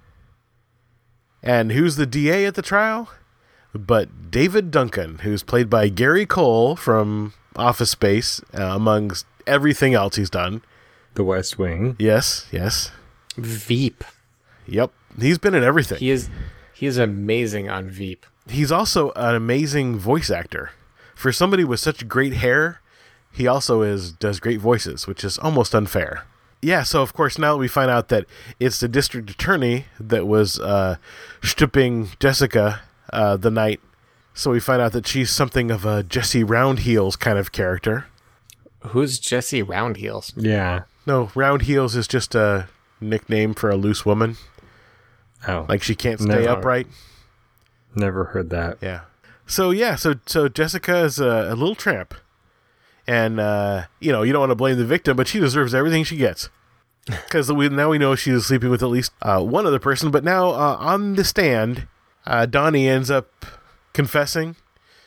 Speaker 1: And who's the D A at the trial? But David Duncan, who's played by Gary Cole from Office Space, uh, amongst everything else he's done.
Speaker 3: The West Wing.
Speaker 1: Yes, yes.
Speaker 6: Veep.
Speaker 1: Yep. He's been in everything.
Speaker 6: He is he is amazing on Veep.
Speaker 1: He's also an amazing voice actor. For somebody with such great hair, he also is does great voices, which is almost unfair. Yeah, so of course now we find out that it's the district attorney that was uh, stripping Jessica uh, the night. So we find out that she's something of a Jessie Roundheels kind of character.
Speaker 6: Who's Jessie Roundheels?
Speaker 3: Yeah.
Speaker 1: No, Roundheels is just a nickname for a loose woman.
Speaker 3: Oh.
Speaker 1: Like she can't stay
Speaker 3: Never.
Speaker 1: upright.
Speaker 3: Never heard that.
Speaker 1: Yeah. So, yeah, so so Jessica is a, a little tramp. And, uh, you know, you don't want to blame the victim, but she deserves everything she gets. Because we, now we know she's sleeping with at least uh, one other person. But now, uh, on the stand, uh, Donnie ends up confessing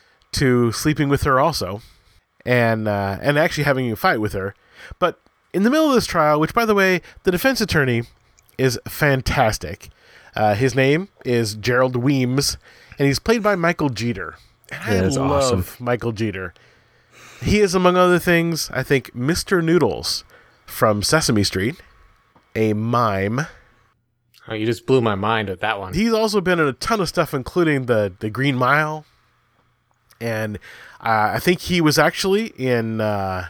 Speaker 1: to sleeping with her also. And, uh, and actually having a fight with her. But in the middle of this trial, which, by the way, the defense attorney is fantastic. Uh, his name is Gerald Weems, and he's played by Michael Jeter. And I
Speaker 3: Yeah, that's
Speaker 1: love
Speaker 3: awesome.
Speaker 1: Michael Jeter. He is, among other things, I think, Mister Noodles from Sesame Street, a mime.
Speaker 6: Oh, you just blew my mind with that one.
Speaker 1: He's also been in a ton of stuff, including the, the Green Mile. And uh, I think he was actually in... Uh,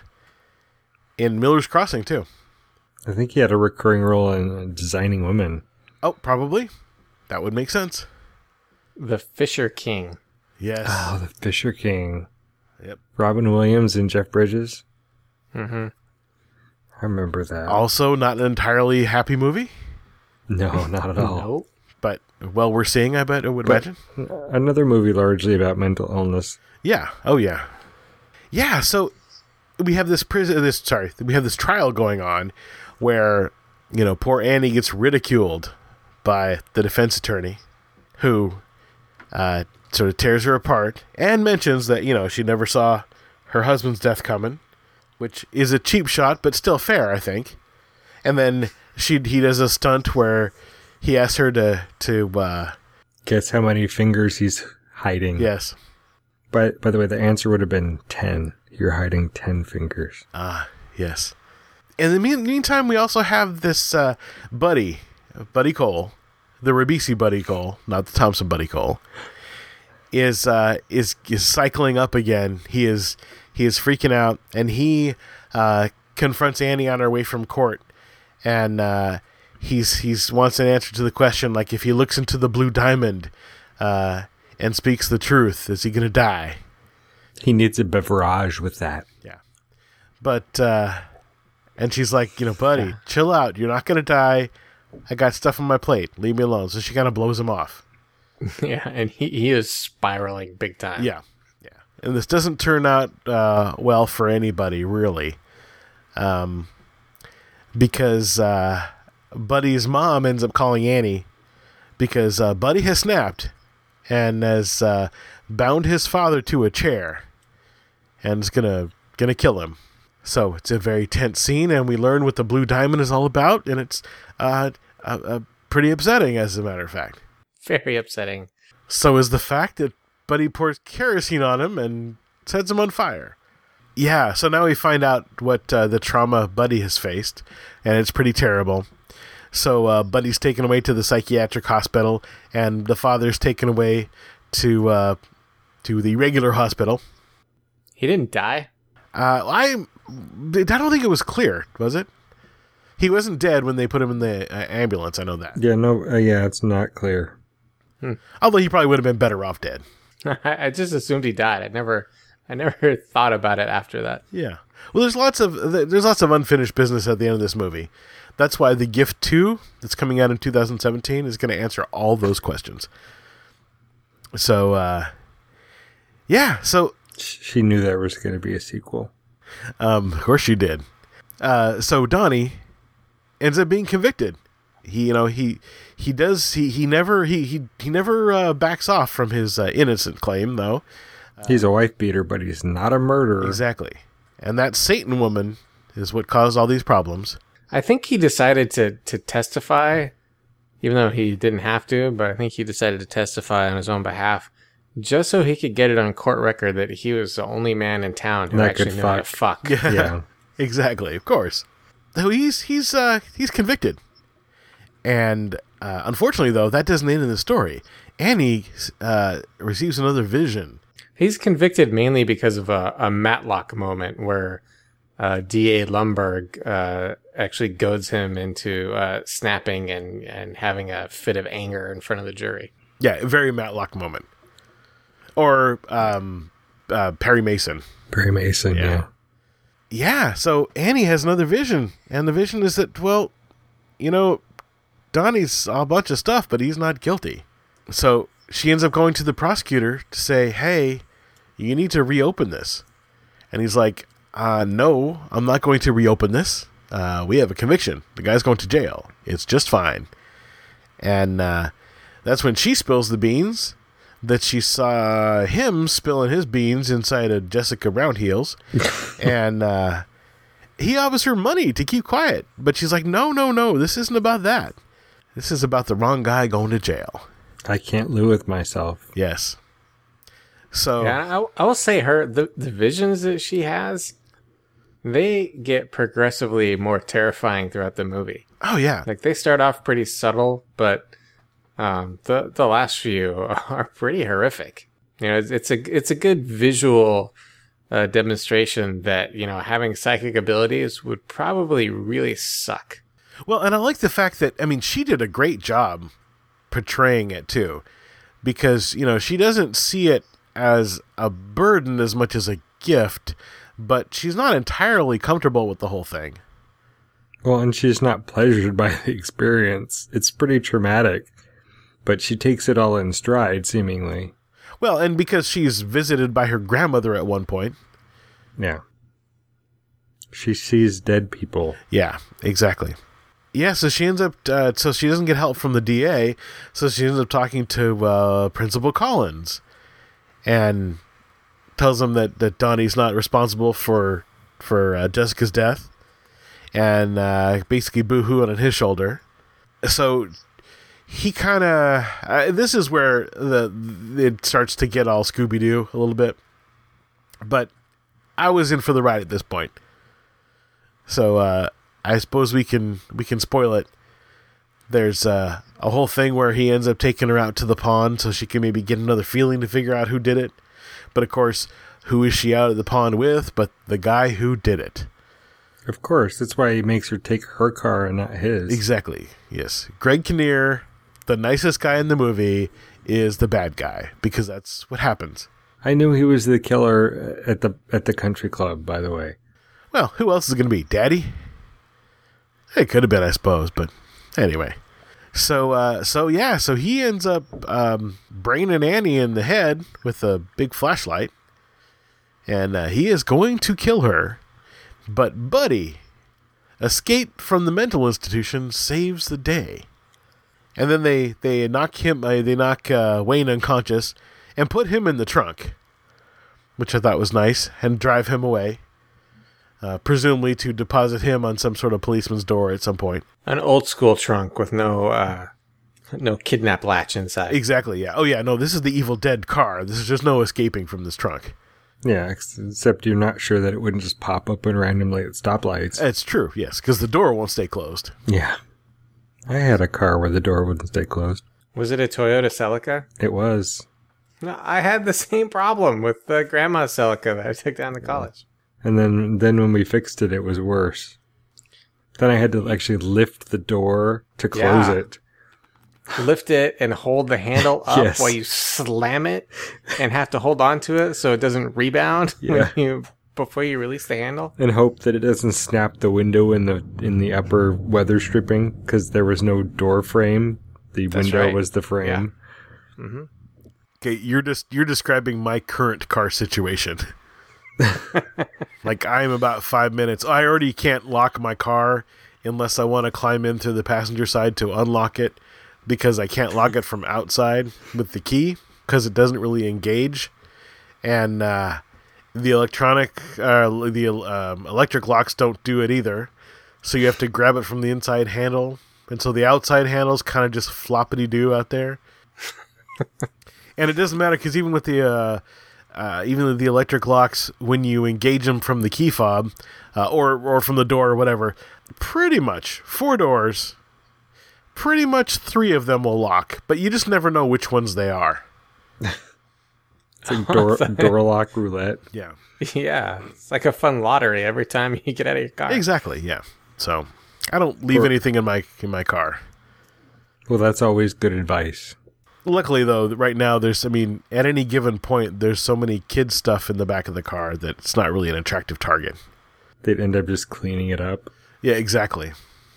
Speaker 1: in Miller's Crossing, too.
Speaker 3: I think he had a recurring role in Designing Women.
Speaker 1: Oh, probably. That would make sense.
Speaker 6: The Fisher King.
Speaker 1: Yes.
Speaker 3: Oh, the Fisher King.
Speaker 1: Yep.
Speaker 3: Robin Williams and Jeff Bridges.
Speaker 6: Mm-hmm.
Speaker 3: I remember that.
Speaker 1: Also, not an entirely happy movie.
Speaker 3: No, not at all.
Speaker 6: Nope.
Speaker 1: But well, we're seeing, I bet, I would
Speaker 3: But
Speaker 1: imagine.
Speaker 3: another movie largely about mental illness.
Speaker 1: Yeah. Oh, yeah. Yeah, so we have this prison, this, sorry, we have this trial going on where, you know, poor Annie gets ridiculed by the defense attorney who uh, sort of tears her apart and mentions that, you know, she never saw her husband's death coming, which is a cheap shot, but still fair, I think. And then she he does a stunt where he asks her to, to uh,
Speaker 3: guess how many fingers he's hiding.
Speaker 1: Yes.
Speaker 3: By, by the way, the answer would have been ten. You're hiding ten fingers.
Speaker 1: Ah, yes. In the mean- meantime, we also have this uh, Buddy, Buddy Cole, the Ribisi Buddy Cole, not the Thompson Buddy Cole, is uh, is is cycling up again. He is he is freaking out, and he uh, confronts Annie on her way from court, and uh, he's he's wants an answer to the question like, if he looks into the blue diamond uh, and speaks the truth, is he going to die?
Speaker 3: He needs a beverage with that.
Speaker 1: Yeah. But, uh, and she's like, you know, buddy, yeah. chill out. You're not going to die. I got stuff on my plate. Leave me alone. So she kind of blows him off.
Speaker 6: Yeah, and he, he is spiraling big time.
Speaker 1: Yeah. Yeah. And this doesn't turn out uh, well for anybody, really. Um, because uh, Buddy's mom ends up calling Annie because uh, Buddy has snapped and has uh, bound his father to a chair. And is gonna gonna kill him. So it's a very tense scene, and we learn what the blue diamond is all about, and it's uh, uh, uh, pretty upsetting, as a matter of fact.
Speaker 6: Very upsetting.
Speaker 1: So is the fact that Buddy pours kerosene on him and sets him on fire. Yeah, so now we find out what uh, the trauma Buddy has faced, and it's pretty terrible. So uh, Buddy's taken away to the psychiatric hospital, and the father's taken away to uh, to the regular hospital.
Speaker 6: He didn't die?
Speaker 1: Uh, I I don't think it was clear, was it? He wasn't dead when they put him in the uh, ambulance. I know that.
Speaker 3: Yeah, no, uh, yeah, it's not clear.
Speaker 1: Hmm. Although he probably would have been better off dead.
Speaker 6: I just assumed he died. I never, I never thought about it after that.
Speaker 1: Yeah. Well, there's lots of there's lots of unfinished business at the end of this movie. That's why The Gift two, that's coming out in two thousand seventeen, is going to answer all those questions. So, uh, yeah. So
Speaker 3: she knew there was going to be a sequel.
Speaker 1: Um, of course she did. Uh, so Donnie ends up being convicted. He, you know, he he does he he never he he he never uh, backs off from his uh, innocent claim, though.
Speaker 3: Uh, he's a wife beater, but he's not a murderer.
Speaker 1: Exactly. And that Satan woman is what caused all these problems.
Speaker 6: I think he decided to to testify, even though he didn't have to. But I think he decided to testify on his own behalf, just so he could get it on court record that he was the only man in town who
Speaker 3: that
Speaker 6: actually knew how to fuck.
Speaker 1: Yeah,
Speaker 3: yeah.
Speaker 1: Exactly. Of course. So he's he's uh, he's convicted. And uh, unfortunately, though, that doesn't end in the story. Annie uh, receives another vision.
Speaker 6: He's convicted mainly because of a, a Matlock moment where uh, D A Lumberg uh, actually goads him into uh, snapping and, and having a fit of anger in front of the jury.
Speaker 1: Yeah, a very Matlock moment. Or um, uh, Perry Mason.
Speaker 3: Perry Mason, yeah.
Speaker 1: yeah. Yeah, so Annie has another vision. And the vision is that, well, you know, Donnie's a bunch of stuff, but he's not guilty. So she ends up going to the prosecutor to say, hey, you need to reopen this. And he's like, uh, no, I'm not going to reopen this. Uh, we have a conviction. The guy's going to jail. It's just fine. And uh, that's when she spills the beans that she saw him spilling his beans inside of Jessica Roundheels. and uh, he offers her money to keep quiet. But she's like, no, no, no, this isn't about that. This is about the wrong guy going to jail.
Speaker 3: I can't live with myself.
Speaker 1: Yes. So
Speaker 6: yeah, I, I will say her the, the visions that she has, they get progressively more terrifying throughout the movie.
Speaker 1: Oh yeah,
Speaker 6: like they start off pretty subtle, but um, the the last few are pretty horrific. You know, it's, it's a it's a good visual uh, demonstration that you know having psychic abilities would probably really suck.
Speaker 1: Well, and I like the fact that, I mean, she did a great job portraying it, too. Because, you know, she doesn't see it as a burden as much as a gift, but she's not entirely comfortable with the whole thing.
Speaker 3: Well, and she's not pleasured by the experience. It's pretty traumatic, but she takes it all in stride, seemingly.
Speaker 1: Well, and because she's visited by her grandmother at one point.
Speaker 3: Yeah. She sees dead people.
Speaker 1: Yeah, exactly. Yeah, so she ends up, uh, so she doesn't get help from the D A, so she ends up talking to uh, Principal Collins and tells him that, that Donnie's not responsible for for uh, Jessica's death and uh, basically boo-hooing on his shoulder. So he kind of, uh, this is where the it starts to get all Scooby-Doo a little bit, but I was in for the ride at this point. So, uh, I suppose we can we can spoil it. There's uh, a whole thing where he ends up taking her out to the pond so she can maybe get another feeling to figure out who did it. But of course, who is she out at the pond with but the guy who did it?
Speaker 3: Of course, that's why he makes her take her car and not his.
Speaker 1: Exactly, yes. Greg Kinnear, the nicest guy in the movie, is the bad guy because that's what happens.
Speaker 3: I knew he was the killer at the at the country club, by the way.
Speaker 1: Well, who else is going to be? Daddy? It could have been, I suppose, but anyway. So, uh, so yeah, so he ends up um, braining Annie in the head with a big flashlight, and uh, he is going to kill her. But Buddy, escaped from the mental institution, saves the day. And then they they knock him, uh, they knock uh, Wayne unconscious, and put him in the trunk, which I thought was nice, and drive him away. Uh, presumably to deposit him on some sort of policeman's door at some point.
Speaker 6: An old school trunk with no uh, no kidnap latch inside.
Speaker 1: Exactly, yeah. Oh, yeah, no, this is the Evil Dead car. There's just no escaping from this trunk.
Speaker 3: Yeah, except you're not sure that it wouldn't just pop open randomly at stoplights.
Speaker 1: It's true, yes, because the door won't stay closed.
Speaker 3: Yeah. I had a car where the door wouldn't stay closed.
Speaker 6: Was it a Toyota Celica?
Speaker 3: It was.
Speaker 6: No, I had the same problem with the grandma Celica that I took down to college.
Speaker 3: And then, then when we fixed it, it was worse. Then I had to actually lift the door to close
Speaker 6: Yeah.
Speaker 3: it.
Speaker 6: Lift it and hold the handle up
Speaker 3: Yes.
Speaker 6: while you slam it, and have to hold on to it so it doesn't rebound
Speaker 3: Yeah.
Speaker 6: when you before you release the handle.
Speaker 3: And hope that it doesn't snap the window in the in the upper weather stripping, because there was no door frame. The
Speaker 6: That's
Speaker 3: window
Speaker 6: right.
Speaker 3: was the frame.
Speaker 6: Mm-hmm.
Speaker 1: Okay, you're just you're describing my current car situation. Like I'm about five minutes. I already can't lock my car unless I want to climb in through the passenger side to unlock it, because I can't lock it from outside with the key because it doesn't really engage, and uh, the electronic uh, the um, electric locks don't do it either. So you have to grab it from the inside handle, and so the outside handle's kind of just floppity doo out there. And it doesn't matter because even with the uh, uh, even with the electric locks, when you engage them from the key fob uh, or or from the door or whatever, pretty much four doors, pretty much three of them will lock, but you just never know which ones they are.
Speaker 3: It's like door, door lock roulette.
Speaker 1: Yeah,
Speaker 6: Yeah, it's like a fun lottery every time you get out of your car.
Speaker 1: exactly. Yeah, so I don't leave
Speaker 3: Or-
Speaker 1: anything in my in my car.
Speaker 3: Well, that's always good advice.
Speaker 1: Luckily, though, right now there's, I mean, at any given point, there's so many kid stuff in the back of the car that it's not really an attractive target.
Speaker 3: They'd end up just cleaning it up.
Speaker 1: Yeah, exactly.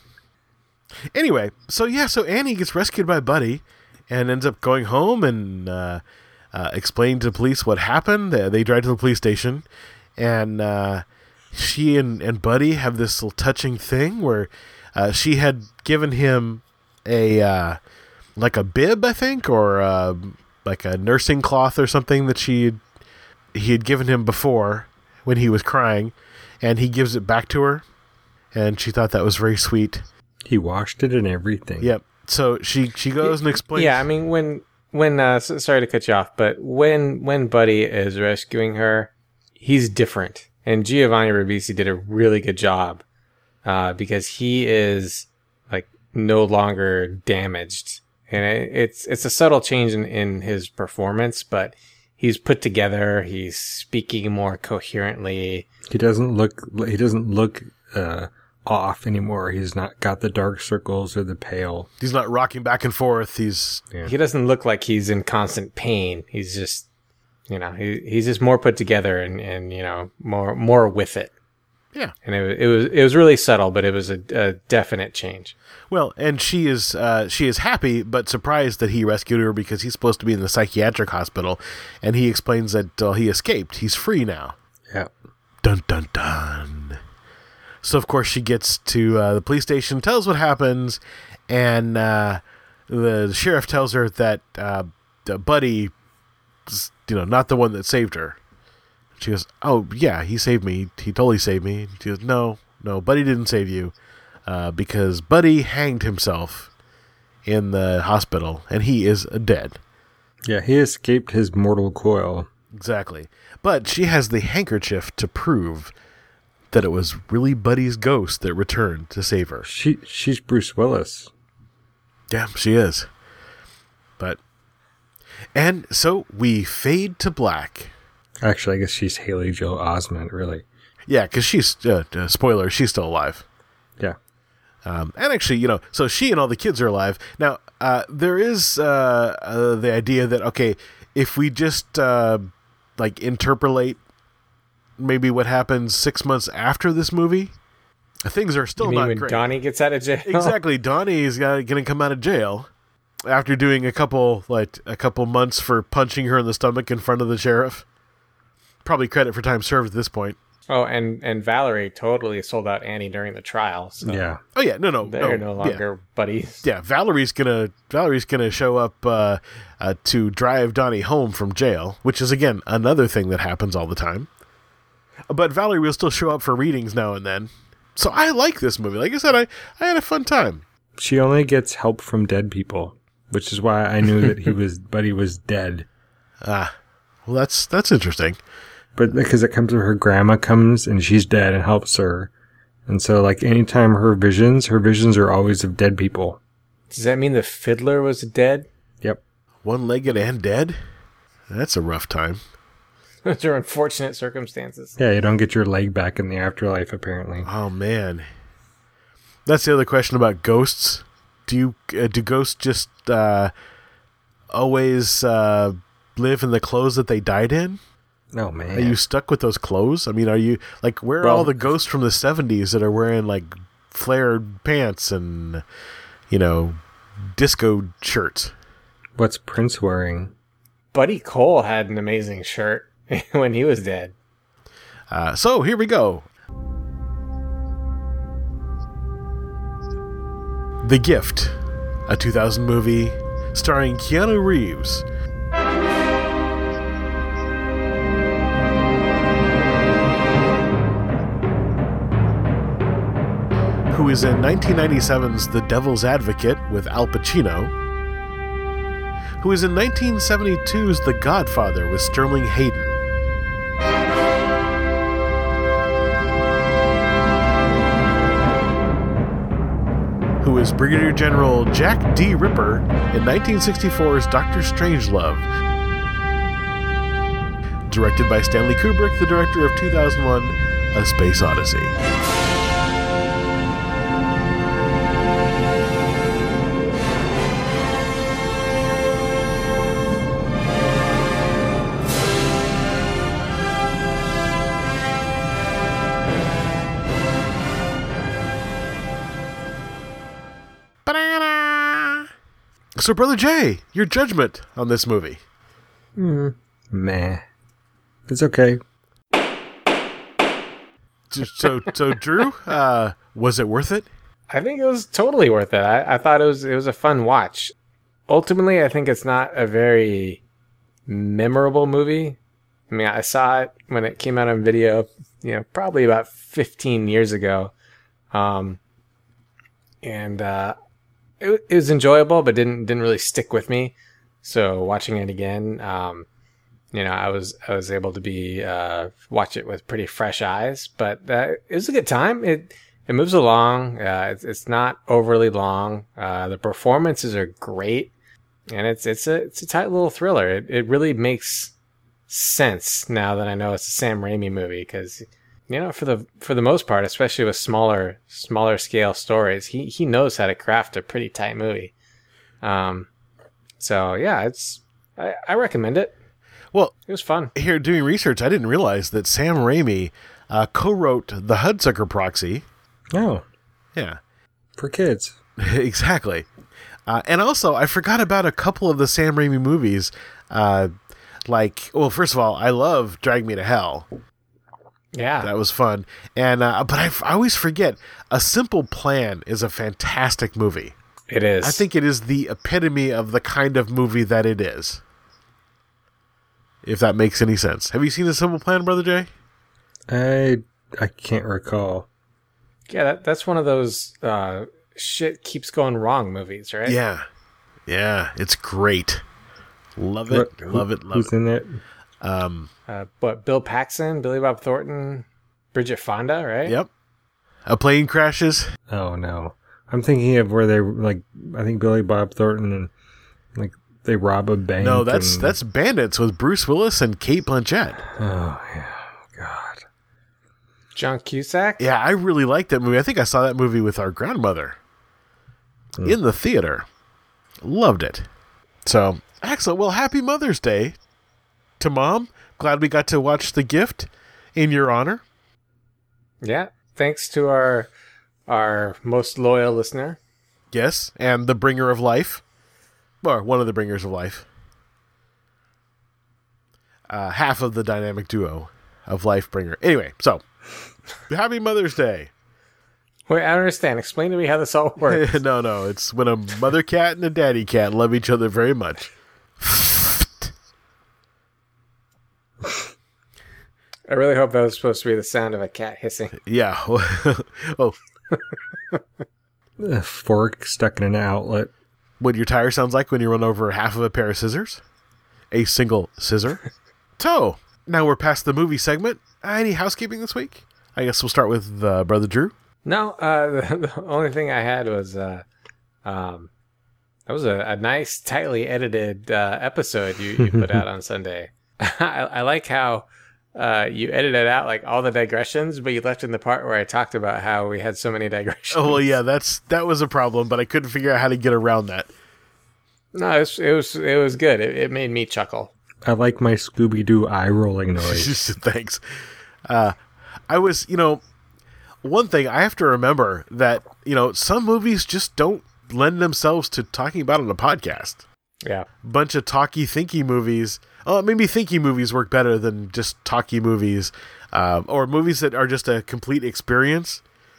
Speaker 1: Anyway, so yeah, so Annie gets rescued by Buddy and ends up going home and uh, uh, explaining to the police what happened. They, they drive to the police station, and uh, she and, and Buddy have this little touching thing where uh, she had given him a uh, like a bib, I think, or uh, like a nursing cloth or something that she had, he had given him before when he was crying, and he gives it back to her, and she thought that was very sweet.
Speaker 3: He washed it and everything.
Speaker 1: Yep. So she she goes and explains.
Speaker 6: Yeah, I mean when when uh, s- sorry to cut you off, but when when Buddy is rescuing her, he's different, and Giovanni Ribisi did a really good job uh, because he is like no longer damaged, and it, it's it's a subtle change in, in his performance, but he's put together. He's speaking more coherently.
Speaker 3: He doesn't look. He doesn't look uh, off anymore. He's not got the dark circles or the pale.
Speaker 1: He's not rocking back and forth. He's
Speaker 3: Yeah.
Speaker 6: He doesn't look like he's in constant pain. He's just, you know, he he's just more put together and, and you know more more with it.
Speaker 1: yeah.
Speaker 6: And it was it was it was really subtle, but it was a, a definite change.
Speaker 1: Well, and she is uh, she is happy but surprised that he rescued her because he's supposed to be in the psychiatric hospital, and he explains that uh, he escaped. He's free now.
Speaker 3: Yeah.
Speaker 1: Dun dun dun. So of course she gets to uh, the police station, tells what happens, and uh, the sheriff tells her that uh, the Buddy, is, you know, not the one that saved her. She goes, "Oh yeah, he saved me. He totally saved me." She goes, "No, no, Buddy didn't save you, uh, because Buddy hanged himself in the hospital, and he is dead."
Speaker 3: Yeah, he escaped his mortal coil.
Speaker 1: Exactly. But she has the handkerchief to prove that it was really Buddy's ghost that returned to save her.
Speaker 3: She she's Bruce Willis.
Speaker 1: Yeah, she is. But, and so we fade to black.
Speaker 3: Actually, I guess she's Haley Joel Osment, really.
Speaker 1: Yeah, because she's, uh, uh, spoiler, she's still alive.
Speaker 3: Yeah.
Speaker 1: Um, and actually, you know, so she and all the kids are alive. Now, uh, there is uh, uh, the idea that, okay, if we just, uh, like, interpolate maybe what happens six months after this movie, things are still
Speaker 6: You mean
Speaker 1: not
Speaker 6: when
Speaker 1: great.
Speaker 6: Donnie gets out of jail?
Speaker 1: Exactly. Donnie is going to come out of jail after doing a couple, like, a couple months for punching her in the stomach in front of the sheriff. Probably credit for time served at this point.
Speaker 6: Oh, and, and Valerie totally sold out Annie during the trial. So
Speaker 3: Yeah.
Speaker 1: Oh yeah, no, no,
Speaker 6: they're
Speaker 1: no,
Speaker 6: no
Speaker 1: yeah.
Speaker 6: longer buddies.
Speaker 1: Yeah, Valerie's gonna Valerie's gonna show up uh, uh, to drive Donnie home from jail, which is again another thing that happens all the time. But Valerie will still show up for readings now and then. So I like this movie. Like I said, I, I had a fun time.
Speaker 3: She only gets help from dead people, which is why I knew that he was, Buddy was dead.
Speaker 1: Ah, well that's that's interesting.
Speaker 3: But because it comes to her grandma comes and she's dead and helps her. And so like anytime her visions, her visions are always of dead people.
Speaker 6: Does that mean the fiddler was dead?
Speaker 3: Yep.
Speaker 1: One-legged and dead. That's a rough time.
Speaker 6: Those are unfortunate circumstances.
Speaker 3: Yeah, you don't get your leg back in the afterlife, apparently.
Speaker 1: Oh, man. That's the other question about ghosts. Do you uh, do ghosts just uh, always uh, live in the clothes that they died in?
Speaker 3: Oh, man.
Speaker 1: Are you stuck with those clothes? I mean, are you, like, where are
Speaker 3: Well-
Speaker 1: all the ghosts from the seventies that are wearing, like, flared pants and, you know, disco shirts?
Speaker 3: What's Prince wearing?
Speaker 6: Buddy Cole had an amazing shirt when he was dead.
Speaker 1: Uh, so, here we go. The Gift, a two thousand movie starring Keanu Reeves. Who is in nineteen ninety-seven's The Devil's Advocate with Al Pacino. Who is in nineteen seventy-two's The Godfather with Sterling Hayden. Who is Brigadier General Jack D. Ripper in nineteen sixty-four's Doctor Strangelove. Directed by Stanley Kubrick, the director of two thousand one, A Space Odyssey. So, Brother Jay, your judgment on this movie?
Speaker 3: Mm, meh. It's okay.
Speaker 1: So, so Drew, uh, was it worth it?
Speaker 6: I think it was totally worth it. I, I thought it was it was a fun watch. Ultimately, I think it's not a very memorable movie. I mean, I saw it when it came out on video, you know, probably about fifteen years ago. Um, and uh, it, it was enjoyable, but didn't didn't really stick with me. So watching it again, um, you know, I was I was able to be uh, watch it with pretty fresh eyes. But uh, it was a good time. It it moves along. Uh, it's it's not overly long. Uh, the performances are great, and it's it's a it's a tight little thriller. It it really makes sense now that I know it's a Sam Raimi movie, because you know, for the for the most part, especially with smaller smaller scale stories, he he knows how to craft a pretty tight movie. Um, so yeah, it's I, I recommend it.
Speaker 1: Well,
Speaker 6: it was fun.
Speaker 1: Here, doing research, I didn't realize that Sam Raimi uh, co-wrote The Hudsucker Proxy.
Speaker 3: Oh,
Speaker 1: yeah,
Speaker 3: for kids.
Speaker 1: Exactly. Uh, and also, I forgot about a couple of the Sam Raimi movies. Uh, like, well, first of all, I love Drag Me to Hell.
Speaker 6: Yeah,
Speaker 1: that was fun. And uh, but I, f- I always forget, A Simple Plan is a fantastic movie.
Speaker 6: It is.
Speaker 1: I think it is the epitome of the kind of movie that it is. If that makes any sense. Have you seen A Simple Plan, Brother Jay?
Speaker 3: I I can't recall.
Speaker 6: Yeah, that, that's one of those uh, shit keeps going wrong movies, right?
Speaker 1: Yeah. Yeah, it's great. Love it,
Speaker 3: What-
Speaker 1: love it, love
Speaker 3: who's
Speaker 1: it.
Speaker 3: in it?
Speaker 1: Um,
Speaker 6: Uh, but Bill Paxton, Billy Bob Thornton, Bridget Fonda, right?
Speaker 1: Yep. A plane crashes.
Speaker 3: Oh no, I'm thinking of where they like. I think Billy Bob Thornton and like they rob a bank.
Speaker 1: No, that's
Speaker 3: and-
Speaker 1: that's Bandits with Bruce Willis and Kate Blanchett.
Speaker 3: Oh yeah, God.
Speaker 6: John Cusack.
Speaker 1: Yeah, I really liked that movie. I think I saw that movie with our grandmother in the theater. Loved it. So, excellent. Well, happy Mother's Day to Mom. Glad we got to watch The Gift in your honor.
Speaker 6: Yeah. Thanks to our our most loyal listener.
Speaker 1: Yes, and the bringer of life. Or one of the bringers of life. Uh, half of the dynamic duo of life bringer. Anyway, so, happy Mother's Day.
Speaker 6: Wait, I don't understand. Explain to me how this all works.
Speaker 1: no, no, it's when a mother cat and a daddy cat love each other very much.
Speaker 6: I really hope that was supposed to be the sound of a cat hissing.
Speaker 1: Yeah. Oh.
Speaker 3: A fork stuck in an outlet.
Speaker 1: What your tire sounds like when you run over half of a pair of scissors. A single scissor. So, now we're past the movie segment. Any housekeeping this week? I guess we'll start with uh, Brother Drew.
Speaker 6: No, uh, the, the only thing I had was uh, um, that was a, a nice, tightly edited uh, episode you, you put out on Sunday. I, I like how uh, you edited out like all the digressions, but you left in the part where I talked about how we had so many digressions.
Speaker 1: Oh well, yeah, that's that was a problem, but I couldn't figure out how to get around that.
Speaker 6: No, it was it was, it was good. It, it made me chuckle.
Speaker 3: I like my Scooby-Doo eye rolling noise.
Speaker 1: Thanks. Uh, I was, you know, one thing I have to remember that, you know, some movies just don't lend themselves to talking about on a podcast.
Speaker 6: Yeah.
Speaker 1: Bunch of talky, thinky movies. Oh, maybe thinky movies work better than just talky movies. Um, or movies that are just a complete experience.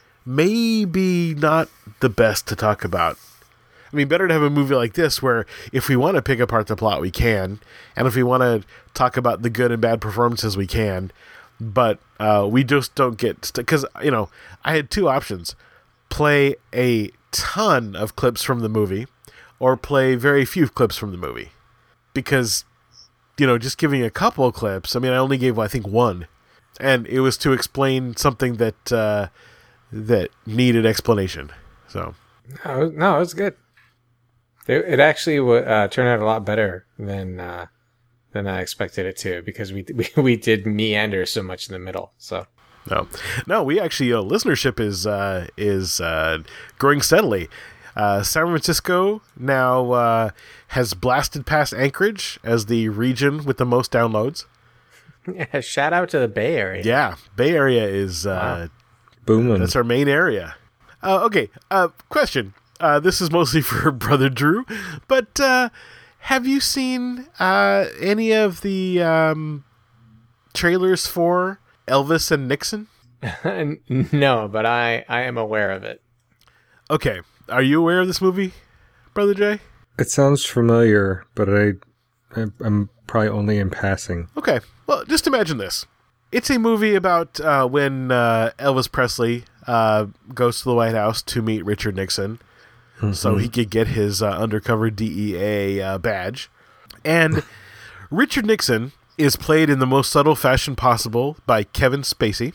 Speaker 1: Maybe not the best to talk about. I mean, better to have a movie like this where if we want to pick apart the plot, we can. And if we want to talk about the good and bad performances, we can. But uh, we just don't get... Because, st- you know, I had two options. Play a ton of clips from the movie or play very few clips from the movie. Because, you know, just giving a couple of clips... I mean, I only gave, I think, one. And it was to explain something that uh, that needed explanation. So...
Speaker 6: No, no, it was good. It, it actually uh, turned out a lot better than uh, than I expected it to, because we, we we did meander so much in the middle. So
Speaker 1: no, no, we actually uh, listenership is uh, is uh, growing steadily. Uh, San Francisco now uh, has blasted past Anchorage as the region with the most downloads.
Speaker 6: Yeah, shout out to the Bay Area.
Speaker 1: Yeah, Bay Area is uh,
Speaker 3: wow. booming.
Speaker 1: That's our main area. Uh, okay, uh, question. Uh, this is mostly for Brother Drew, but uh, have you seen uh, any of the um, trailers for Elvis and Nixon?
Speaker 6: No, but I, I am aware of it.
Speaker 1: Okay, are you aware of this movie, Brother Jay?
Speaker 3: It sounds familiar, but I, I I'm probably only in passing.
Speaker 1: Okay, well, just imagine this. It's a movie about uh, when uh, Elvis Presley uh, goes to the White House to meet Richard Nixon. Mm-hmm. So he could get his uh, undercover D E A uh, badge. And Richard Nixon is played in the most subtle fashion possible by Kevin Spacey.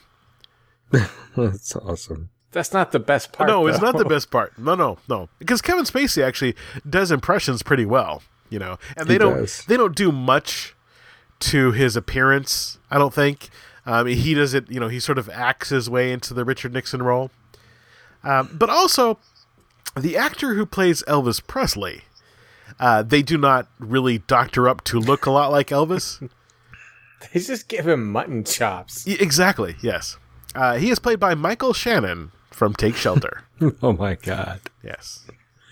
Speaker 3: That's awesome.
Speaker 6: That's not the best part.
Speaker 1: No,
Speaker 6: though.
Speaker 1: it's not the best part. No, no, no. Because Kevin Spacey actually does impressions pretty well, you know. And they
Speaker 3: he
Speaker 1: don't
Speaker 3: does.
Speaker 1: they don't do much to his appearance, I don't think. Um, he does it, you know, he sort of acts his way into the Richard Nixon role. Um, but also, the actor who plays Elvis Presley, uh, they do not really doctor up to look a lot like Elvis.
Speaker 6: They just give him mutton chops.
Speaker 1: Y- exactly, yes. Uh, he is played by Michael Shannon from Take Shelter.
Speaker 3: Oh my God.
Speaker 1: Yes.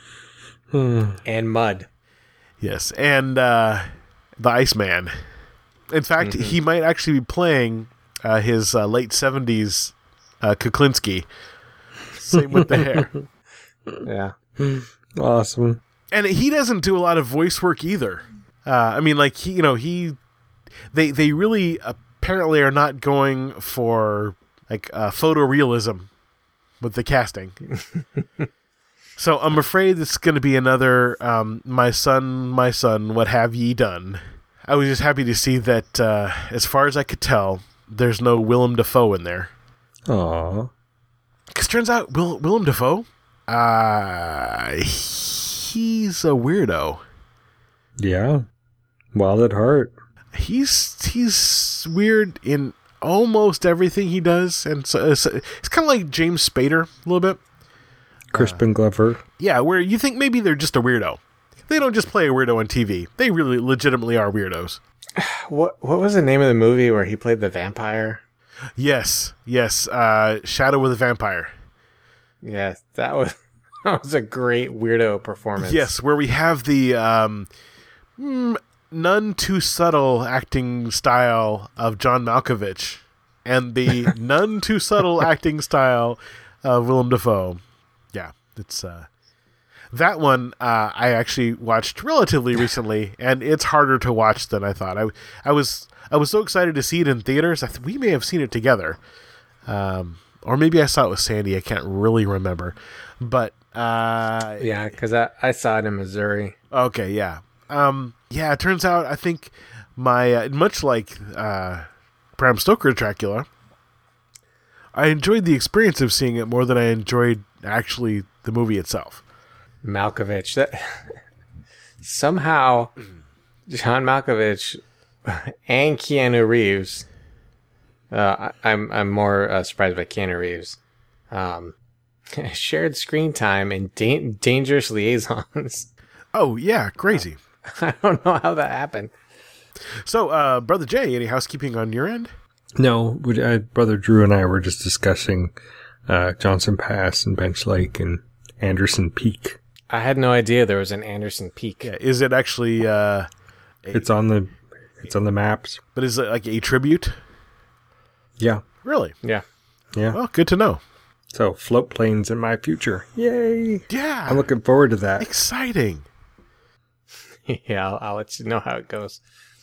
Speaker 6: And Mud.
Speaker 1: Yes, and uh, the Iceman. In fact, mm-hmm. he might actually be playing uh, his uh, late seventies uh, Kuklinski. Same with the hair.
Speaker 6: Yeah.
Speaker 3: Awesome.
Speaker 1: And he doesn't do a lot of voice work either. Uh, I mean, like, he, you know, he, they, they really apparently are not going for, like, uh, photorealism with the casting. So I'm afraid it's going to be another, um, my son, my son, what have ye done? I was just happy to see that, uh, as far as I could tell, there's no Willem Dafoe in there.
Speaker 3: Aww.
Speaker 1: Because turns out, Will, Willem Dafoe, uh, he's a weirdo.
Speaker 3: Yeah. Wild at heart.
Speaker 1: He's he's weird in almost everything he does. And so it's, it's kind of like James Spader, a little bit.
Speaker 3: Crispin uh, Glover.
Speaker 1: Yeah, where you think maybe they're just a weirdo. They don't just play a weirdo on T V. They really legitimately are weirdos.
Speaker 6: What what was the name of the movie where he played the vampire?
Speaker 1: Yes, yes. Uh, Shadow of the Vampire.
Speaker 6: Yeah, that was that was a great weirdo performance.
Speaker 1: Yes, where we have the um, none too subtle acting style of John Malkovich and the none too subtle acting style of Willem Dafoe. Yeah, it's uh, that one. Uh, I actually watched relatively recently, and it's harder to watch than I thought. I I was I was so excited to see it in theaters. I th- we may have seen it together. Um, Or maybe I saw it with Sandy. I can't really remember. But, uh...
Speaker 6: yeah, because I, I saw it in Missouri.
Speaker 1: Okay, yeah. Um, yeah, it turns out, I think my... Uh, much like uh, Bram Stoker Dracula, I enjoyed the experience of seeing it more than I enjoyed actually the movie itself.
Speaker 6: Malkovich. That somehow, John Malkovich and Keanu Reeves. Uh, I, I'm I'm more uh, surprised by Keanu Reeves. Um, shared screen time in da- Dangerous Liaisons.
Speaker 1: Oh yeah, crazy.
Speaker 6: I don't know how that happened.
Speaker 1: So, uh, Brother Jay, any housekeeping on your end?
Speaker 3: No, we, uh, Brother Drew and I were just discussing uh, Johnson Pass and Bench Lake and Anderson Peak.
Speaker 6: I had no idea there was an Anderson Peak.
Speaker 1: Yeah, is it actually? Uh,
Speaker 3: It's on the it's on the maps.
Speaker 1: but is it like a tribute?
Speaker 3: Yeah,
Speaker 1: Really?
Speaker 6: Yeah.
Speaker 3: yeah.
Speaker 1: Well, good to know.
Speaker 3: So float planes in my future. Yay!
Speaker 1: Yeah,
Speaker 3: I'm looking forward to that.
Speaker 1: exciting.
Speaker 6: Yeah, I'll, I'll let you know how it goes.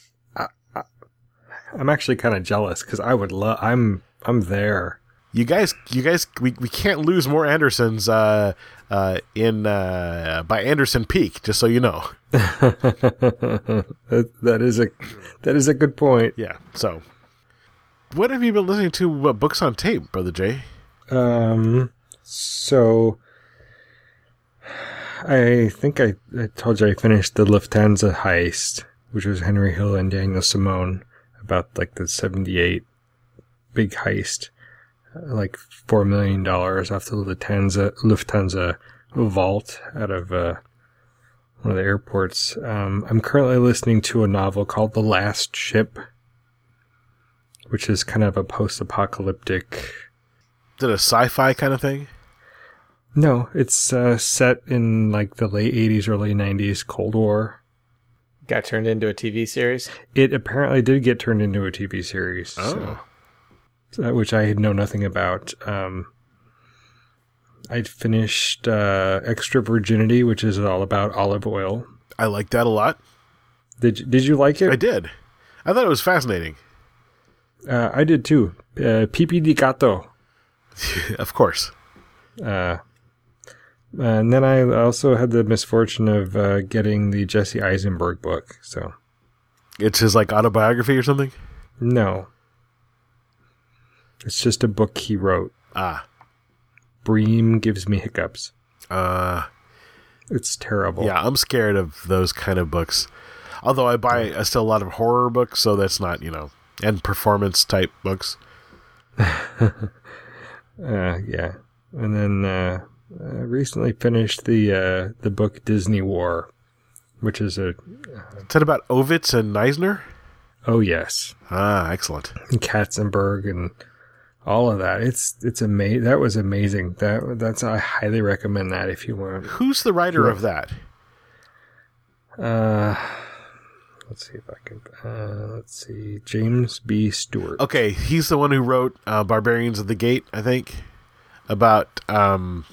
Speaker 3: I'm actually kind of jealous because I would love. I'm I'm there.
Speaker 1: You guys, you guys, we, we can't lose more Andersons uh, uh, in uh, by Anderson Peak. Just so you know.
Speaker 3: that, that is a that is a good point.
Speaker 1: Yeah. So, what have you been listening to? What books on tape, Brother Jay?
Speaker 3: Um. So, I think I, I told you I finished the Lufthansa heist, which was Henry Hill and Daniel Simone, about like the seventy-eight big heist, like four million dollars off the Lufthansa Lufthansa vault out of uh, one of the airports. Um, I'm currently listening to a novel called The Last Ship, which is kind of a post-apocalyptic.
Speaker 1: Is it a sci-fi kind of thing?
Speaker 3: No, it's uh, set in like the late eighties, early nineties, Cold War.
Speaker 6: Got turned into a T V series?
Speaker 3: It apparently did get turned into a T V series.
Speaker 1: Oh.
Speaker 3: So, which I know nothing about. Um, I'd finished uh, Extra Virginity, which is all about olive oil.
Speaker 1: I like that a lot.
Speaker 3: Did you, did you like it?
Speaker 1: I did. I thought it was fascinating.
Speaker 3: Uh, I did too. Uh, Pipi di Gatto.
Speaker 1: Of course.
Speaker 3: Uh, and then I also had the misfortune of uh, getting the Jesse Eisenberg book. So
Speaker 1: It's his like autobiography or something?
Speaker 3: no, it's just a book he wrote.
Speaker 1: Ah.
Speaker 3: Bream gives me hiccups.
Speaker 1: Uh,
Speaker 3: It's terrible.
Speaker 1: yeah, I'm scared of those kind of books. Although I buy uh, still a lot of horror books, so that's not, you know, and performance type books.
Speaker 3: Uh, yeah. And then uh, I recently finished the uh, the book Disney War, which is a...
Speaker 1: Is that about Ovitz and Eisner?
Speaker 3: Oh, yes.
Speaker 1: Ah, excellent.
Speaker 3: And Katzenberg and all of that. It's it's ama- That was amazing. That that's I highly recommend that if you want.
Speaker 1: Who's the writer of that?
Speaker 3: Uh, let's see if I can... Uh, let's see. James B. Stewart.
Speaker 1: Okay, he's the one who wrote uh, Barbarians of the Gate, I think, about um,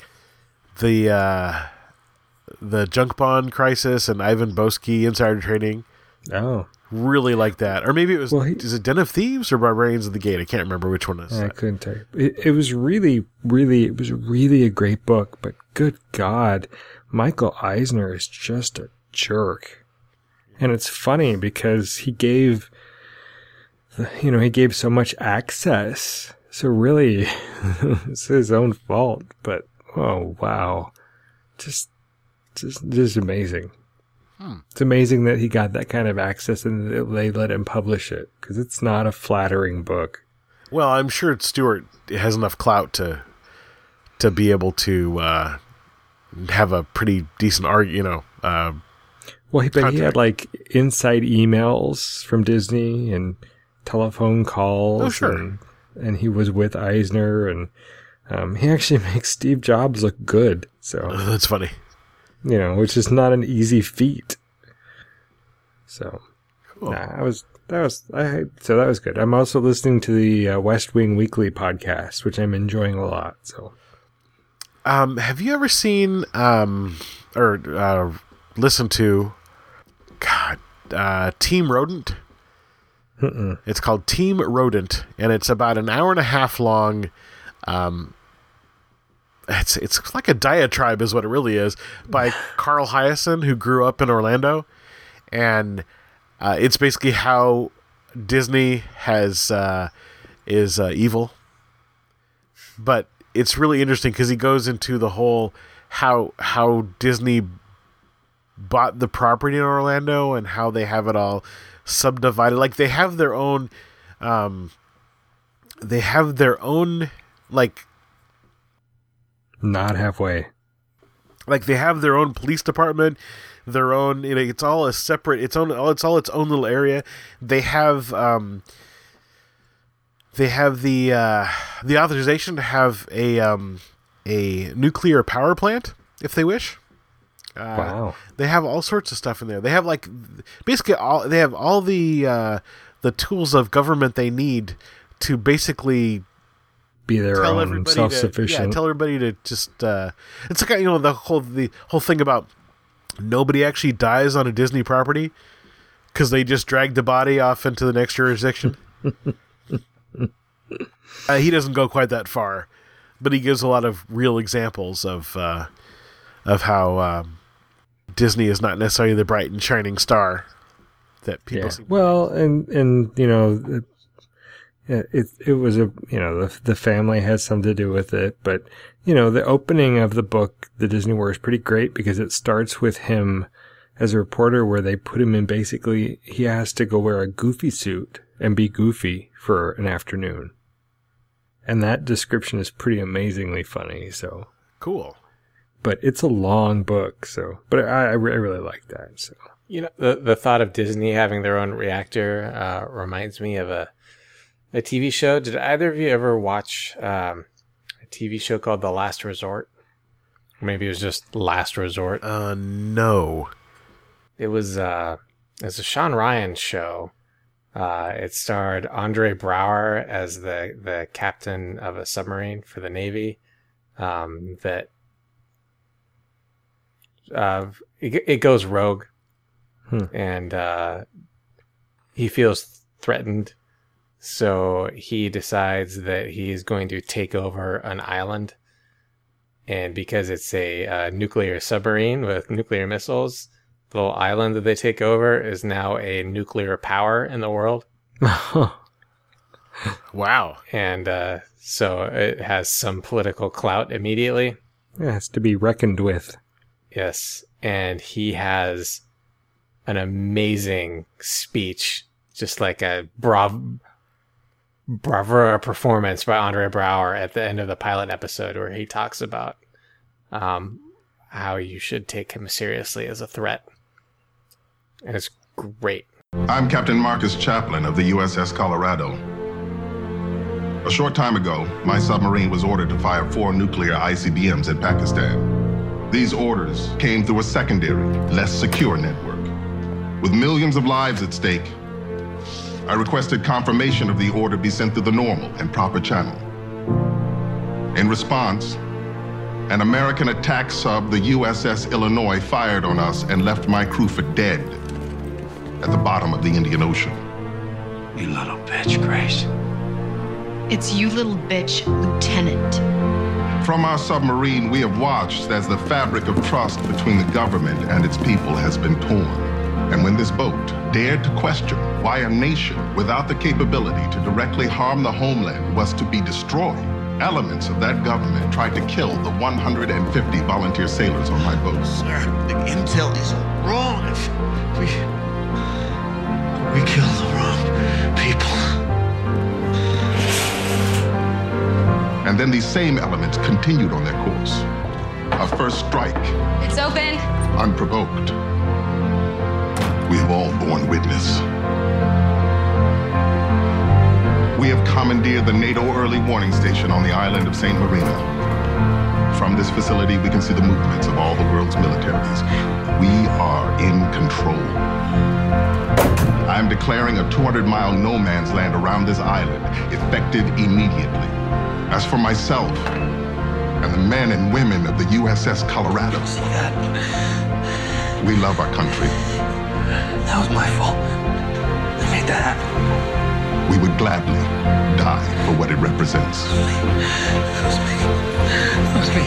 Speaker 1: the uh, the junk bond crisis and Ivan Boesky insider trading.
Speaker 3: Oh.
Speaker 1: Really like that. Or maybe it was,
Speaker 3: Well, he-
Speaker 1: is it Den of Thieves or Barbarians of the Gate? I can't remember which one it is.
Speaker 3: I couldn't tell you. It, it was really, really, it was really a great book, but good God, Michael Eisner is just a jerk. And it's funny because he gave, the, you know, he gave so much access. So really, it's his own fault. But, oh, wow. Just, just, just amazing.
Speaker 1: Hmm.
Speaker 3: It's amazing that he got that kind of access and that they let him publish it because it's not a flattering book.
Speaker 1: Well, I'm sure Stewart has enough clout to to be able to uh, have a pretty decent arg, you know. Uh,
Speaker 3: Well, he, but he
Speaker 1: contract.
Speaker 3: had like inside emails from Disney and telephone calls.
Speaker 1: Oh, sure.
Speaker 3: And, and he was with Eisner, and um, he actually makes Steve Jobs look good. So
Speaker 1: that's funny.
Speaker 3: You know, which is not an easy feat. So,
Speaker 1: Cool.
Speaker 3: nah, I was that was I so that was good. I'm also listening to the uh, West Wing Weekly podcast, which I'm enjoying a lot. So,
Speaker 1: Um, have you ever seen um, or uh, listened to God uh, Team Rodent?
Speaker 3: Mm-mm.
Speaker 1: It's called Team Rodent, and it's about an hour and a half long. Um, it's it's like a diatribe, is what it really is, by Carl Hyacin, who grew up in Orlando, and uh, it's basically how Disney has uh, is uh, evil. But it's really interesting because he goes into the whole how how Disney bought the property in Orlando and how they have it all subdivided. Like they have their own, um, they have their own like
Speaker 3: not halfway.
Speaker 1: Like they have their own police department, their own. You know, it's all a separate. It's own. It's all its own little area. They have. Um, they have the uh, the authorization to have a um, a nuclear power plant if they wish. Uh,
Speaker 3: wow.
Speaker 1: They have all sorts of stuff in there. They have like basically all. They have all the uh, the tools of government they need to basically
Speaker 3: be their own self-sufficient.
Speaker 1: To, yeah, tell everybody to just. Uh, it's like you know the whole the whole thing about nobody actually dies on a Disney property because they just drag the body off into the next jurisdiction. uh, he doesn't go quite that far, but he gives a lot of real examples of uh, of how um, Disney is not necessarily the bright and shining star that people
Speaker 3: yeah.
Speaker 1: see.
Speaker 3: Well, and and you know. It, it it was a you know the the family had something to do with it, but you know the opening of the book, The Disney War, is pretty great because it starts with him as a reporter, where they put him in basically he has to go wear a goofy suit and be goofy for an afternoon, and that description is pretty amazingly funny. So
Speaker 1: cool,
Speaker 3: but it's a long book. So, but I I really like that. So
Speaker 6: you know the the thought of Disney having their own reactor uh, reminds me of a. A T V show. Did either of you ever watch um, a T V show called The Last Resort? Maybe it was just Last Resort.
Speaker 1: Uh, no.
Speaker 6: It was. Uh, it was a Sean Ryan show. Uh, it starred Andre Braugher as the the captain of a submarine for the Navy. Um, that uh, it, it goes rogue,
Speaker 3: hmm.
Speaker 6: and uh, he feels threatened. So he decides that he's going to take over an island. And because it's a uh, nuclear submarine with nuclear missiles, the little island that they take over is now a nuclear power in the world.
Speaker 1: Wow.
Speaker 6: And uh, so it has some political clout immediately.
Speaker 3: It has to be reckoned with.
Speaker 6: Yes. And he has an amazing speech, just like a bravo. bravura performance by Andre Braugher at the end of the pilot episode where he talks about um, how you should take him seriously as a threat. And it's great.
Speaker 11: I'm Captain Marcus Chaplin of the U S S Colorado. A short time ago, my submarine was ordered to fire four nuclear I C B Ms in Pakistan. These orders came through a secondary, less secure network. With millions of lives at stake, I requested confirmation of the order be sent through the normal and proper channel. In response, an American attack sub, the U S S Illinois, fired on us and left my crew for dead at the bottom of the Indian Ocean.
Speaker 4: You little bitch, Grace.
Speaker 12: It's you little bitch, Lieutenant.
Speaker 11: From our submarine, we have watched as the fabric of trust between the government and its people has been torn. And when this boat dared to question why a nation without the capability to directly harm the homeland was to be destroyed, elements of that government tried to kill the one hundred fifty volunteer sailors on my boat.
Speaker 5: Sir, the intel is wrong. We... We killed the wrong people.
Speaker 11: And then these same elements continued on their course. Our first strike.
Speaker 12: It's open.
Speaker 11: Unprovoked. We have all borne witness. We have commandeered the NATO early warning station on the island of Saint Marina. From this facility, we can see the movements of all the world's militaries. We are in control. I am declaring a two hundred mile no man's land around this island, effective immediately. As for myself and the men and women of the U S S Colorado,
Speaker 5: See that?
Speaker 11: we love our country.
Speaker 5: That was my fault. I made that happen.
Speaker 11: We would gladly die for what it represents.
Speaker 5: That was me. That was me.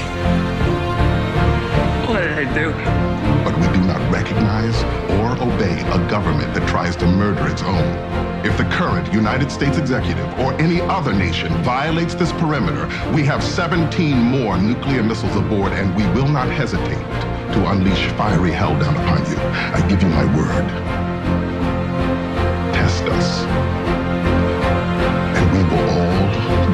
Speaker 5: What did I do?
Speaker 11: But we do not recognize or obey a government that tries to murder its own. If the current United States executive or any other nation violates this perimeter, we have seventeen more nuclear missiles aboard, and we will not hesitate to unleash fiery hell down upon you. I give you my word. us. And we will all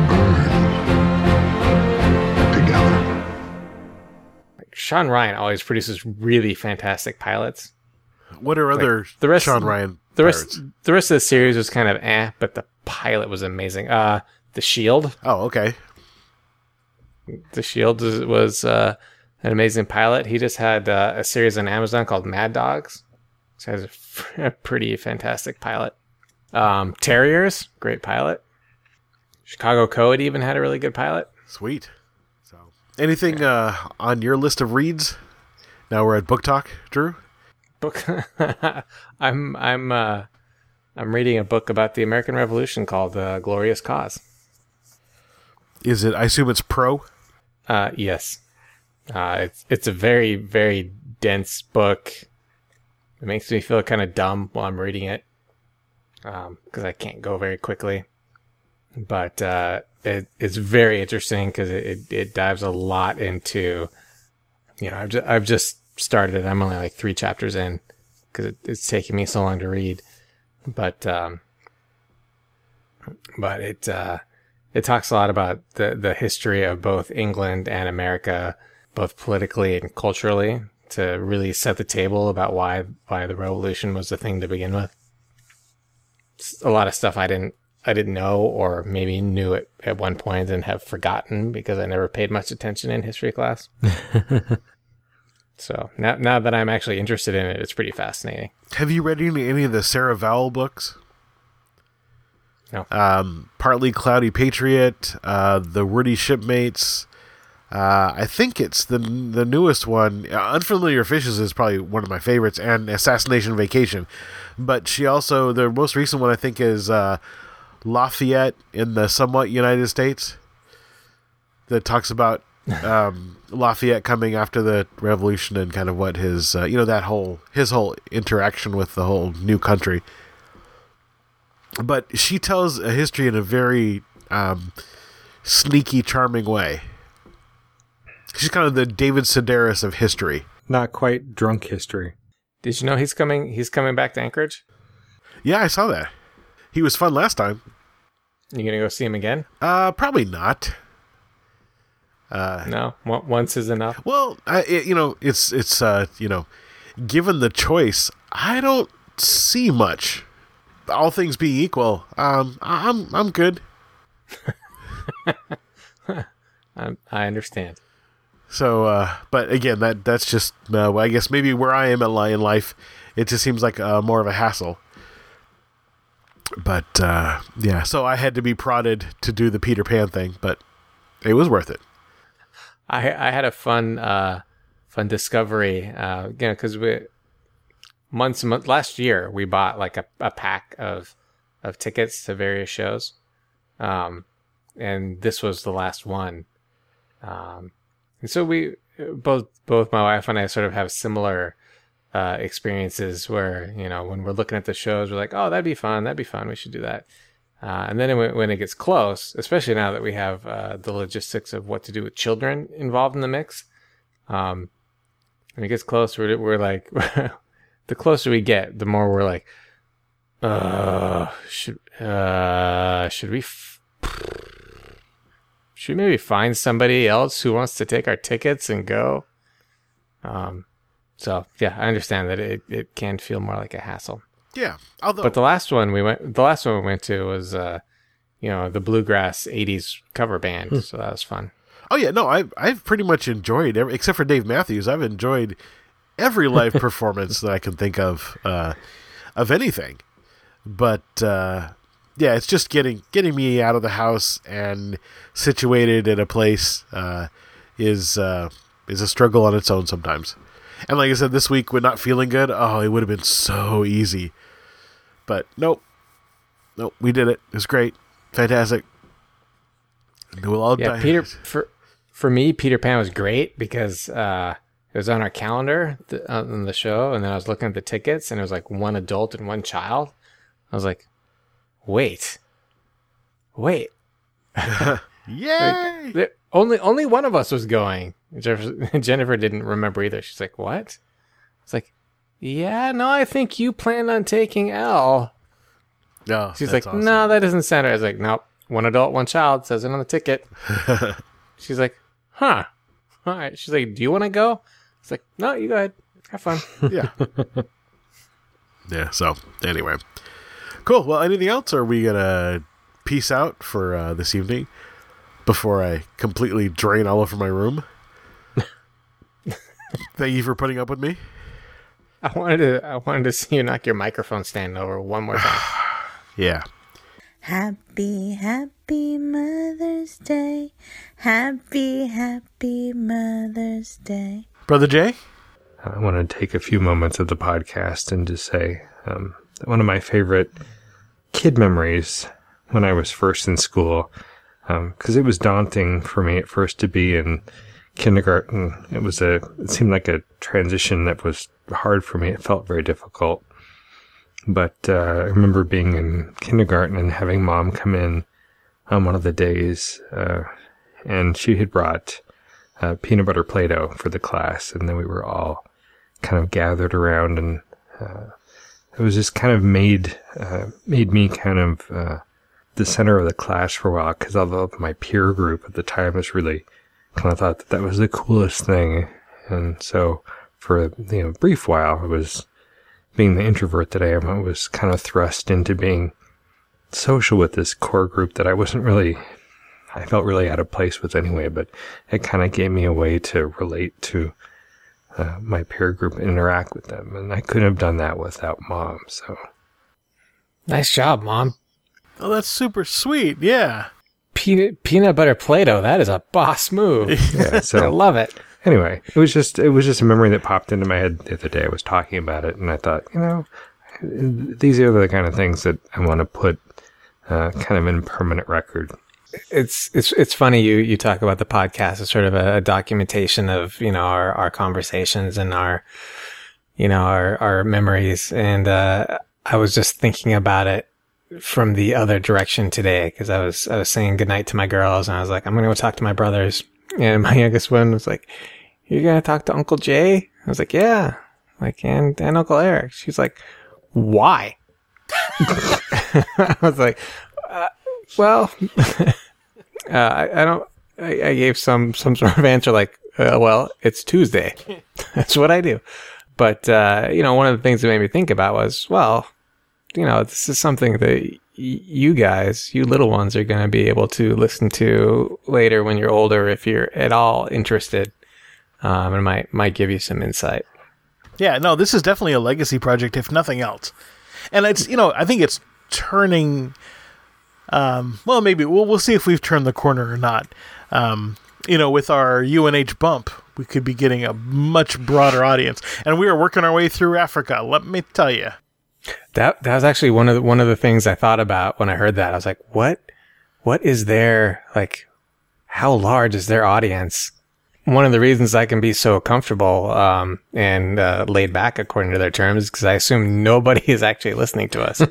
Speaker 11: burn together.
Speaker 6: Sean Ryan always produces really fantastic pilots.
Speaker 1: What are
Speaker 6: Like,
Speaker 1: other
Speaker 6: the rest,
Speaker 1: Sean Ryan
Speaker 6: the rest,
Speaker 1: pirates?
Speaker 6: the rest of the series was kind of eh, but the pilot was amazing. Uh, The Shield.
Speaker 1: Oh, okay.
Speaker 6: The Shield was, was uh, an amazing pilot. He just had uh, a series on Amazon called Mad Dogs. So he's a, f- a pretty fantastic pilot. Um, Terriers, great pilot. Chicago Code even had a really good pilot.
Speaker 1: Sweet. So, anything uh, on your list of reads? Now we're at Book Talk, Drew.
Speaker 6: Book. I'm I'm uh, I'm reading a book about the American Revolution called uh, Glorious Cause.
Speaker 1: Is it? I assume it's pro.
Speaker 6: Uh, yes. Uh, it's it's a very very dense book. It makes me feel kind of dumb while I'm reading it, um, because I can't go very quickly. But uh, it it's very interesting because it, it it dives a lot into, you know, I've just, I've just started it. I'm only like three chapters in because it, it's taking me so long to read. But um, but it uh, it talks a lot about the the history of both England and America, both politically and culturally, to really set the table about why why the revolution was the thing to begin with. It's a lot of stuff I didn't I didn't know, or maybe knew it at one point and have forgotten because I never paid much attention in history class. So now now that I'm actually interested in it, it's pretty fascinating.
Speaker 1: Have you read any, any of the Sarah Vowell books?
Speaker 6: No.
Speaker 1: Um, Partly Cloudy Patriot, uh, The Wordy Shipmates. Uh, I think it's the the newest one. Uh, Unfamiliar Fishes is probably one of my favorites, and Assassination Vacation. But she also, the most recent one I think is uh, Lafayette in the Somewhat United States, that talks about um, Lafayette coming after the revolution and kind of what his, uh, you know, that whole, his whole interaction with the whole new country. But she tells a history in a very um, sneaky, charming way. She's kind of the David Sedaris of history.
Speaker 3: Not quite drunk history.
Speaker 6: Did you know he's coming? He's coming back to Anchorage.
Speaker 1: Yeah, I saw that. He was fun last time.
Speaker 6: You gonna go see him again?
Speaker 1: Uh, probably not. Uh,
Speaker 6: no, once is enough.
Speaker 1: Well, I, it, you know, it's it's uh, you know, given the choice, I don't see much. All things being equal, um, I'm I'm good.
Speaker 6: I, I understand.
Speaker 1: So, uh, but again, that that's just uh, I guess maybe where I am at in life, it just seems like uh, more of a hassle. But uh, yeah, so I had to be prodded to do the Peter Pan thing, but it was worth it.
Speaker 6: I I had a fun uh, fun discovery, uh, you know, because we months month last year we bought like a, a pack of of tickets to various shows, um, and this was the last one. Um, and so we both both my wife and I sort of have similar uh, experiences where, you know, when we're looking at the shows, we're like, oh, that'd be fun, that'd be fun, we should do that. Uh, and then when, when it gets close, especially now that we have uh, the logistics of what to do with children involved in the mix, um, when it gets close, we're, we're like, the closer we get, the more we're like, uh, should uh, should we f- should we maybe find somebody else who wants to take our tickets and go? Um, so yeah, I understand that it, it can feel more like a hassle.
Speaker 1: Yeah, although,
Speaker 6: but the last one we went, the last one we went to was, uh, you know, the bluegrass eighties cover band, hmm. so that was fun.
Speaker 1: Oh yeah, no, I've I've pretty much enjoyed every, except for Dave Matthews. I've enjoyed every live performance that I can think of uh, of anything. But uh, yeah, it's just getting getting me out of the house and situated in a place uh, is uh, is a struggle on its own sometimes. And like I said, this week when not feeling good, oh, it would have been so easy. But nope, nope, we did it. It was great, fantastic. We'll all
Speaker 6: yeah,
Speaker 1: die.
Speaker 6: Peter for for me, Peter Pan was great because uh, it was on our calendar the, on the show, and then I was looking at the tickets, and it was like one adult and one child. I was like, wait, wait,
Speaker 1: yay!
Speaker 6: Like, only only one of us was going. Jennifer, Jennifer didn't remember either. She's like, what? It's like, yeah, no, I think you planned on taking Elle.
Speaker 1: No,
Speaker 6: She's
Speaker 1: that's
Speaker 6: like,
Speaker 1: awesome.
Speaker 6: no, that doesn't sound right. I was like, nope. One adult, one child, says it on the ticket. She's like, huh. All right. She's like, do you want to go? It's like, no, you go ahead. Have fun.
Speaker 1: Yeah. Yeah, so anyway. Cool. Well, anything else? Or are we going to peace out for uh, this evening before I completely drain all over my room? Thank you for putting up with me.
Speaker 6: I wanted to I wanted to see you knock your microphone stand over one more time.
Speaker 1: Yeah.
Speaker 13: Happy, happy Mother's Day. Happy, happy Mother's Day.
Speaker 1: Brother Jay?
Speaker 3: I want to take a few moments of the podcast and just say um, that one of my favorite kid memories when I was first in school, because um, it was daunting for me at first to be in kindergarten. It was a, it seemed like a transition that was hard for me. It felt very difficult. But uh, I remember being in kindergarten and having Mom come in on one of the days, uh, and she had brought uh, peanut butter Play-Doh for the class, and then we were all kind of gathered around, and uh, it was just kind of made uh, made me kind of uh, the center of the class for a while, because although my peer group at the time was really kind of thought that that was the coolest thing, and so for you know a brief while, it was being the introvert that I am, I was kind of thrust into being social with this core group that I wasn't really, I felt really out of place with anyway, but it kind of gave me a way to relate to uh, my peer group and interact with them. And I couldn't have done that without Mom, so.
Speaker 6: Nice job, Mom.
Speaker 1: Oh, that's super sweet. Yeah.
Speaker 6: Peanut, peanut butter Play-Doh, that is a boss move.
Speaker 3: Yeah, so.
Speaker 6: I love it.
Speaker 3: Anyway, it was just it was just a memory that popped into my head the other day. I was talking about it, and I thought, you know, these are the kind of things that I want to put uh, kind of in permanent record.
Speaker 6: It's it's it's funny you you talk about the podcast as sort of a, a documentation of you know our, our conversations and our you know our our memories, and uh, I was just thinking about it from the other direction today because I was I was saying goodnight to my girls, and I was like, I'm gonna go talk to my brothers. And my youngest one was like, you're going to talk to Uncle Jay? I was like, yeah. Like, and, and Uncle Eric. She's like, why? I was like, uh, well, uh, I, I don't, I, I gave some, some sort of answer like, uh, well, it's Tuesday. That's what I do. But, uh, you know, one of the things that made me think about was, well, you know, this is something that y- you guys, you little ones, are going to be able to listen to later when you're older if you're at all interested. Um, and might might give you some insight.
Speaker 14: Yeah, no, this is definitely a legacy project, if nothing else. And it's, you know, I think it's turning. Um, well, maybe we'll we'll see if we've turned the corner or not. Um, you know, with our U N H bump, we could be getting a much broader audience, and we are working our way through Africa. Let me tell you.
Speaker 6: That that was actually one of the, one of the things I thought about when I heard that. I was like, what, what is their, like, how large is their audience? One of the reasons I can be so comfortable, um, and, uh, laid back according to their terms is because I assume nobody is actually listening to us.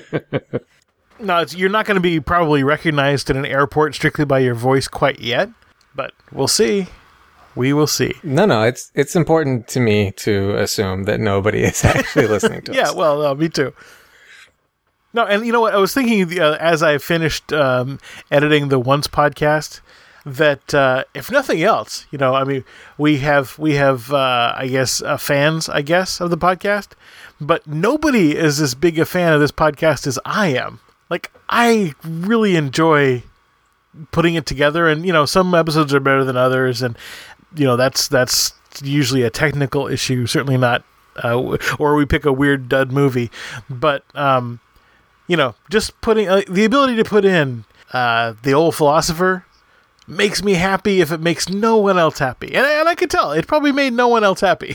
Speaker 14: No, it's, you're not going to be probably recognized in an airport strictly by your voice quite yet, but we'll see. We will see.
Speaker 6: No, no, it's it's important to me to assume that nobody is actually listening to
Speaker 14: yeah,
Speaker 6: us.
Speaker 14: Yeah, well, uh, me too. No, and you know what? I was thinking uh, as I finished um, editing the Once podcast that uh, if nothing else, you know, I mean, we have we have uh, I guess uh, fans, I guess, of the podcast, but nobody is as big a fan of this podcast as I am. Like, I really enjoy putting it together, and you know, some episodes are better than others, and you know, that's that's usually a technical issue, certainly not, uh, or we pick a weird dud movie. But, um, you know, just putting, uh, the ability to put in uh, The Old Philosopher makes me happy if it makes no one else happy. And, and I could tell, it probably made no one else happy.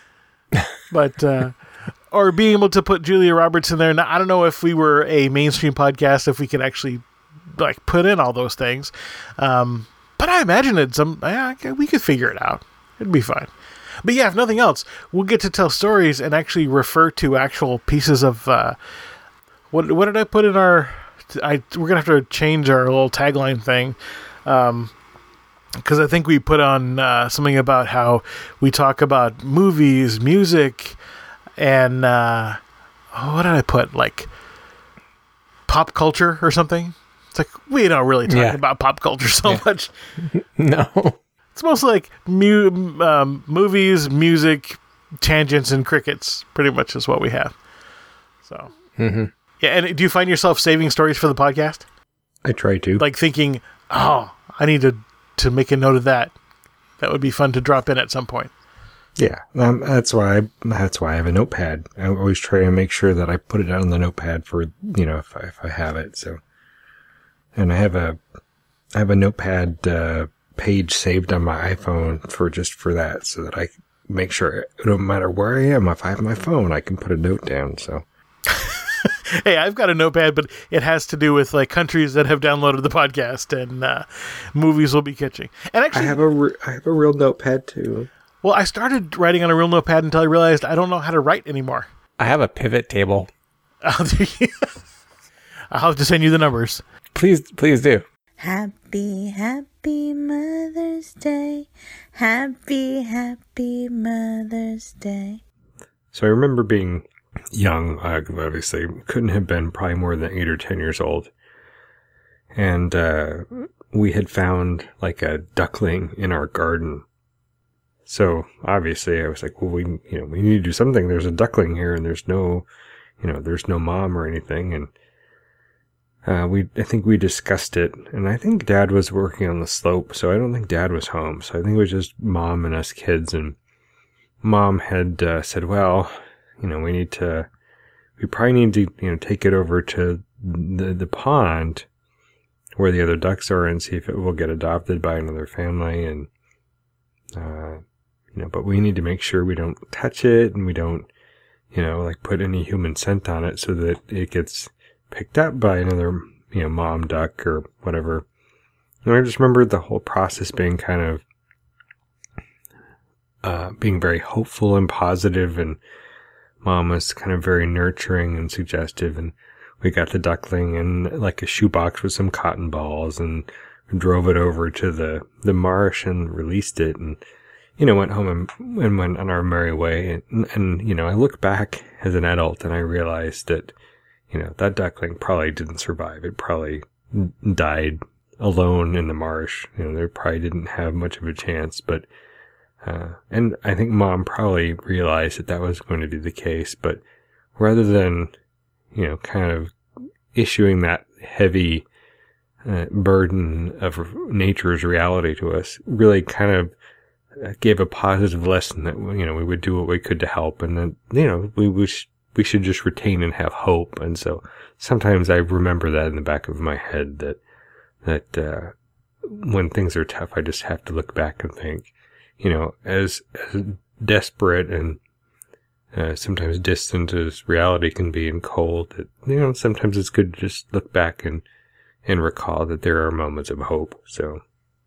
Speaker 14: But, uh, or being able to put Julia Roberts in there. Now, I don't know if we were a mainstream podcast, if we could actually, like, put in all those things. Um, But I imagine it. Some yeah, we could figure it out. It'd be fine. But yeah, if nothing else, we'll get to tell stories and actually refer to actual pieces of. Uh, what what did I put in our? I we're gonna have to change our little tagline thing, because um, I think we put on uh, something about how we talk about movies, music, and uh, oh, what did I put? Like pop culture or something. It's like we don't really talk
Speaker 6: Yeah.
Speaker 14: about pop culture so
Speaker 6: Yeah.
Speaker 14: much.
Speaker 6: No.
Speaker 14: It's mostly like mu- um, movies, music, tangents, and crickets. Pretty much is what we have. So
Speaker 6: Mm-hmm.
Speaker 14: yeah. And do you find yourself saving stories for the podcast?
Speaker 3: I try to.
Speaker 14: Like thinking, oh, I need to to make a note of that. That would be fun to drop in at some point.
Speaker 3: Yeah, um, that's why I, that's why I have a notepad. I always try to make sure that I put it on the notepad for, you know, if I, if I have it. So, and I have a I have a notepad uh, page saved on my iPhone for just for that, so that I make sure no matter where I am, if I have my phone, I can put a note down. So.
Speaker 14: Hey, I've got a notepad, but it has to do with like countries that have downloaded the podcast and uh, movies we'll be catching. And actually,
Speaker 3: I have a re- I have a real notepad too.
Speaker 14: Well, I started writing on a real notepad until I realized I don't know how to write anymore.
Speaker 6: I have a pivot table.
Speaker 14: I'll have to send you the numbers.
Speaker 6: Please, please do.
Speaker 13: Happy, happy Mother's Day. Happy, happy Mother's Day.
Speaker 3: So I remember being young, uh, obviously, couldn't have been probably more than eight or ten years old. And uh, we had found like a duckling in our garden. So obviously I was like, well, we, you know, we need to do something. There's a duckling here and there's no, you know, there's no mom or anything. And uh, we, I think we discussed it, and I think Dad was working on the slope. So I don't think Dad was home. So I think it was just Mom and us kids, and Mom had uh, said, well, you know, we need to, we probably need to, you know, take it over to the, the pond where the other ducks are and see if it will get adopted by another family. And, uh, you know, but we need to make sure we don't touch it and we don't, you know, like put any human scent on it so that it gets picked up by another, you know, mom duck or whatever. And I just remember the whole process being kind of, uh, being very hopeful and positive, and Mom was kind of very nurturing and suggestive, and we got the duckling in like a shoebox with some cotton balls and drove it over to the, the marsh and released it, and, you know, went home and, and went on our merry way. And, and, you know, I look back as an adult and I realized that, you know, that duckling probably didn't survive. It probably died alone in the marsh. You know, they probably didn't have much of a chance, but, uh, and I think Mom probably realized that that was going to be the case, but rather than, you know, kind of issuing that heavy uh, burden of nature's reality to us, really kind of gave a positive lesson that, you know, we would do what we could to help, and that, you know, we wish we should just retain and have hope. And so sometimes I remember that in the back of my head, that, that, uh, when things are tough, I just have to look back and think, you know, as, as desperate and, uh, sometimes distant as reality can be and cold, that, you know, sometimes it's good to just look back and, and recall that there are moments of hope. So.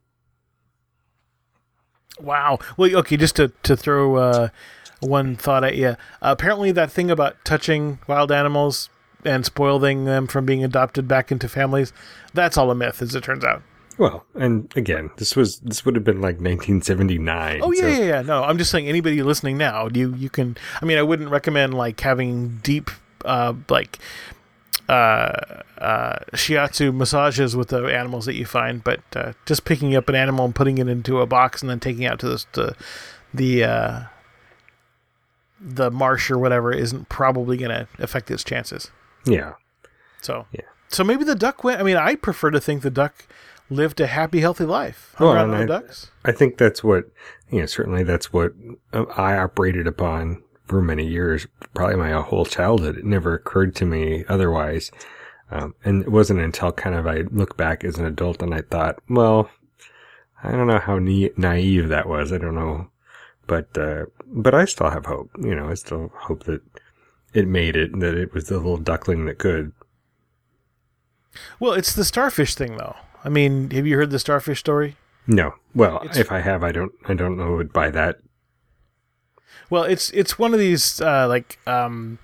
Speaker 14: Wow. Well, okay, just to, to throw uh, one thought at you. Uh, apparently that thing about touching wild animals and spoiling them from being adopted back into families, that's all a myth, as it turns out.
Speaker 3: Well, and again, this was this would have been like nineteen seventy-nine.
Speaker 14: Oh, yeah,
Speaker 3: so.
Speaker 14: yeah, yeah. No, I'm just saying anybody listening now, you you can, I mean, I wouldn't recommend like having deep, uh, like, uh, uh, shiatsu massages with the animals that you find, but uh, just picking up an animal and putting it into a box and then taking it out to the the the, uh, the marsh or whatever isn't probably going to affect its chances.
Speaker 3: Yeah.
Speaker 14: So
Speaker 3: yeah.
Speaker 14: So maybe the duck went. I mean, I prefer to think the duck lived a happy, healthy life.
Speaker 3: Well,
Speaker 14: Around
Speaker 3: and
Speaker 14: the
Speaker 3: I,
Speaker 14: ducks.
Speaker 3: I think that's what, you know, certainly that's what I operated upon for many years, probably my whole childhood. It never occurred to me otherwise. Um, and it wasn't until kind of I look back as an adult and I thought, well, I don't know how na- naive that was. I don't know. But, uh, but I still have hope. You know, I still hope that it made it, that it was the little duckling that could.
Speaker 14: Well, it's the starfish thing, though. I mean, have you heard the starfish story?
Speaker 3: No. Well,
Speaker 14: It's-
Speaker 3: if I have, I don't, I don't know it by that.
Speaker 14: Well, it's it's one of these uh, like um,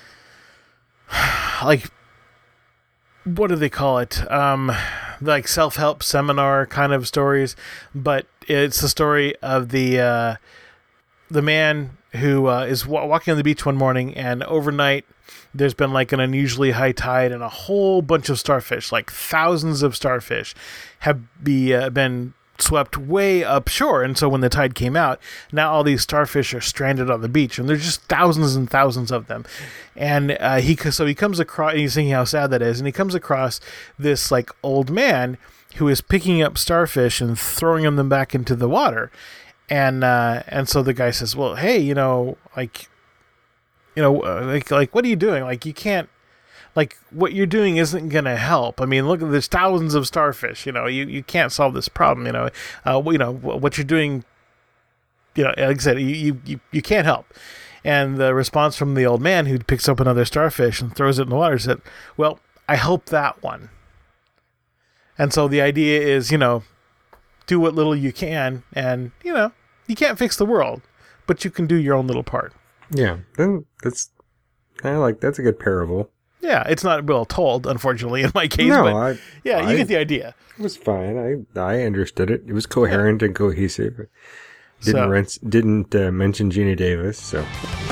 Speaker 14: like what do they call it? Um, like self-help seminar kind of stories, but it's the story of the uh, the man who uh, is wa- walking on the beach one morning, and overnight there's been like an unusually high tide, and a whole bunch of starfish, like thousands of starfish, have be uh, been swept way upshore. And so when the tide came out, now all these starfish are stranded on the beach, and there's just thousands and thousands of them. And uh, he so he comes across, and he's thinking how sad that is, and he comes across this like old man who is picking up starfish and throwing them back into the water. And uh, and so the guy says, well, hey, you know, like, you know, uh, like, like, what are you doing? Like, you can't, like, what you're doing isn't going to help. I mean, look, there's thousands of starfish, you know, you, you can't solve this problem, you know. Uh, you know, what you're doing, you know, like I said, you, you, you can't help. And the response from the old man, who picks up another starfish and throws it in the water, said, well, I helped that one. And so the idea is, you know, do what little you can, and, you know, you can't fix the world, but you can do your own little part.
Speaker 3: Yeah, that's, I like, that's a good parable.
Speaker 14: Yeah, it's not well told, unfortunately, in my case,
Speaker 3: No,
Speaker 14: but
Speaker 3: I-
Speaker 14: yeah, you
Speaker 3: I-
Speaker 14: get the idea.
Speaker 3: It was fine. I I understood it. It was coherent and cohesive. Didn't
Speaker 14: So-
Speaker 3: rent, didn't uh, mention Gina Davis, so.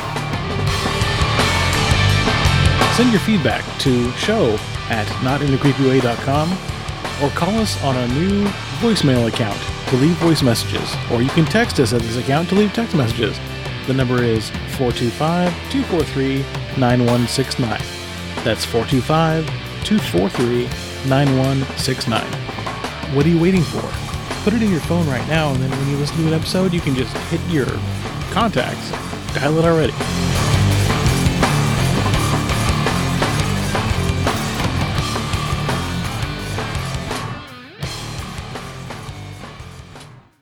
Speaker 14: Send your feedback to show at not in a creepy way dot com, or call us on our new voicemail account to leave voice messages, or you can text us at this account to leave text messages. The number is four two five, two four three, nine one six nine. That's four two five, two four three, nine one six nine. What are you waiting for? Put it in your phone right now, and then when you listen to an episode, you can just hit your contacts. Dial it already.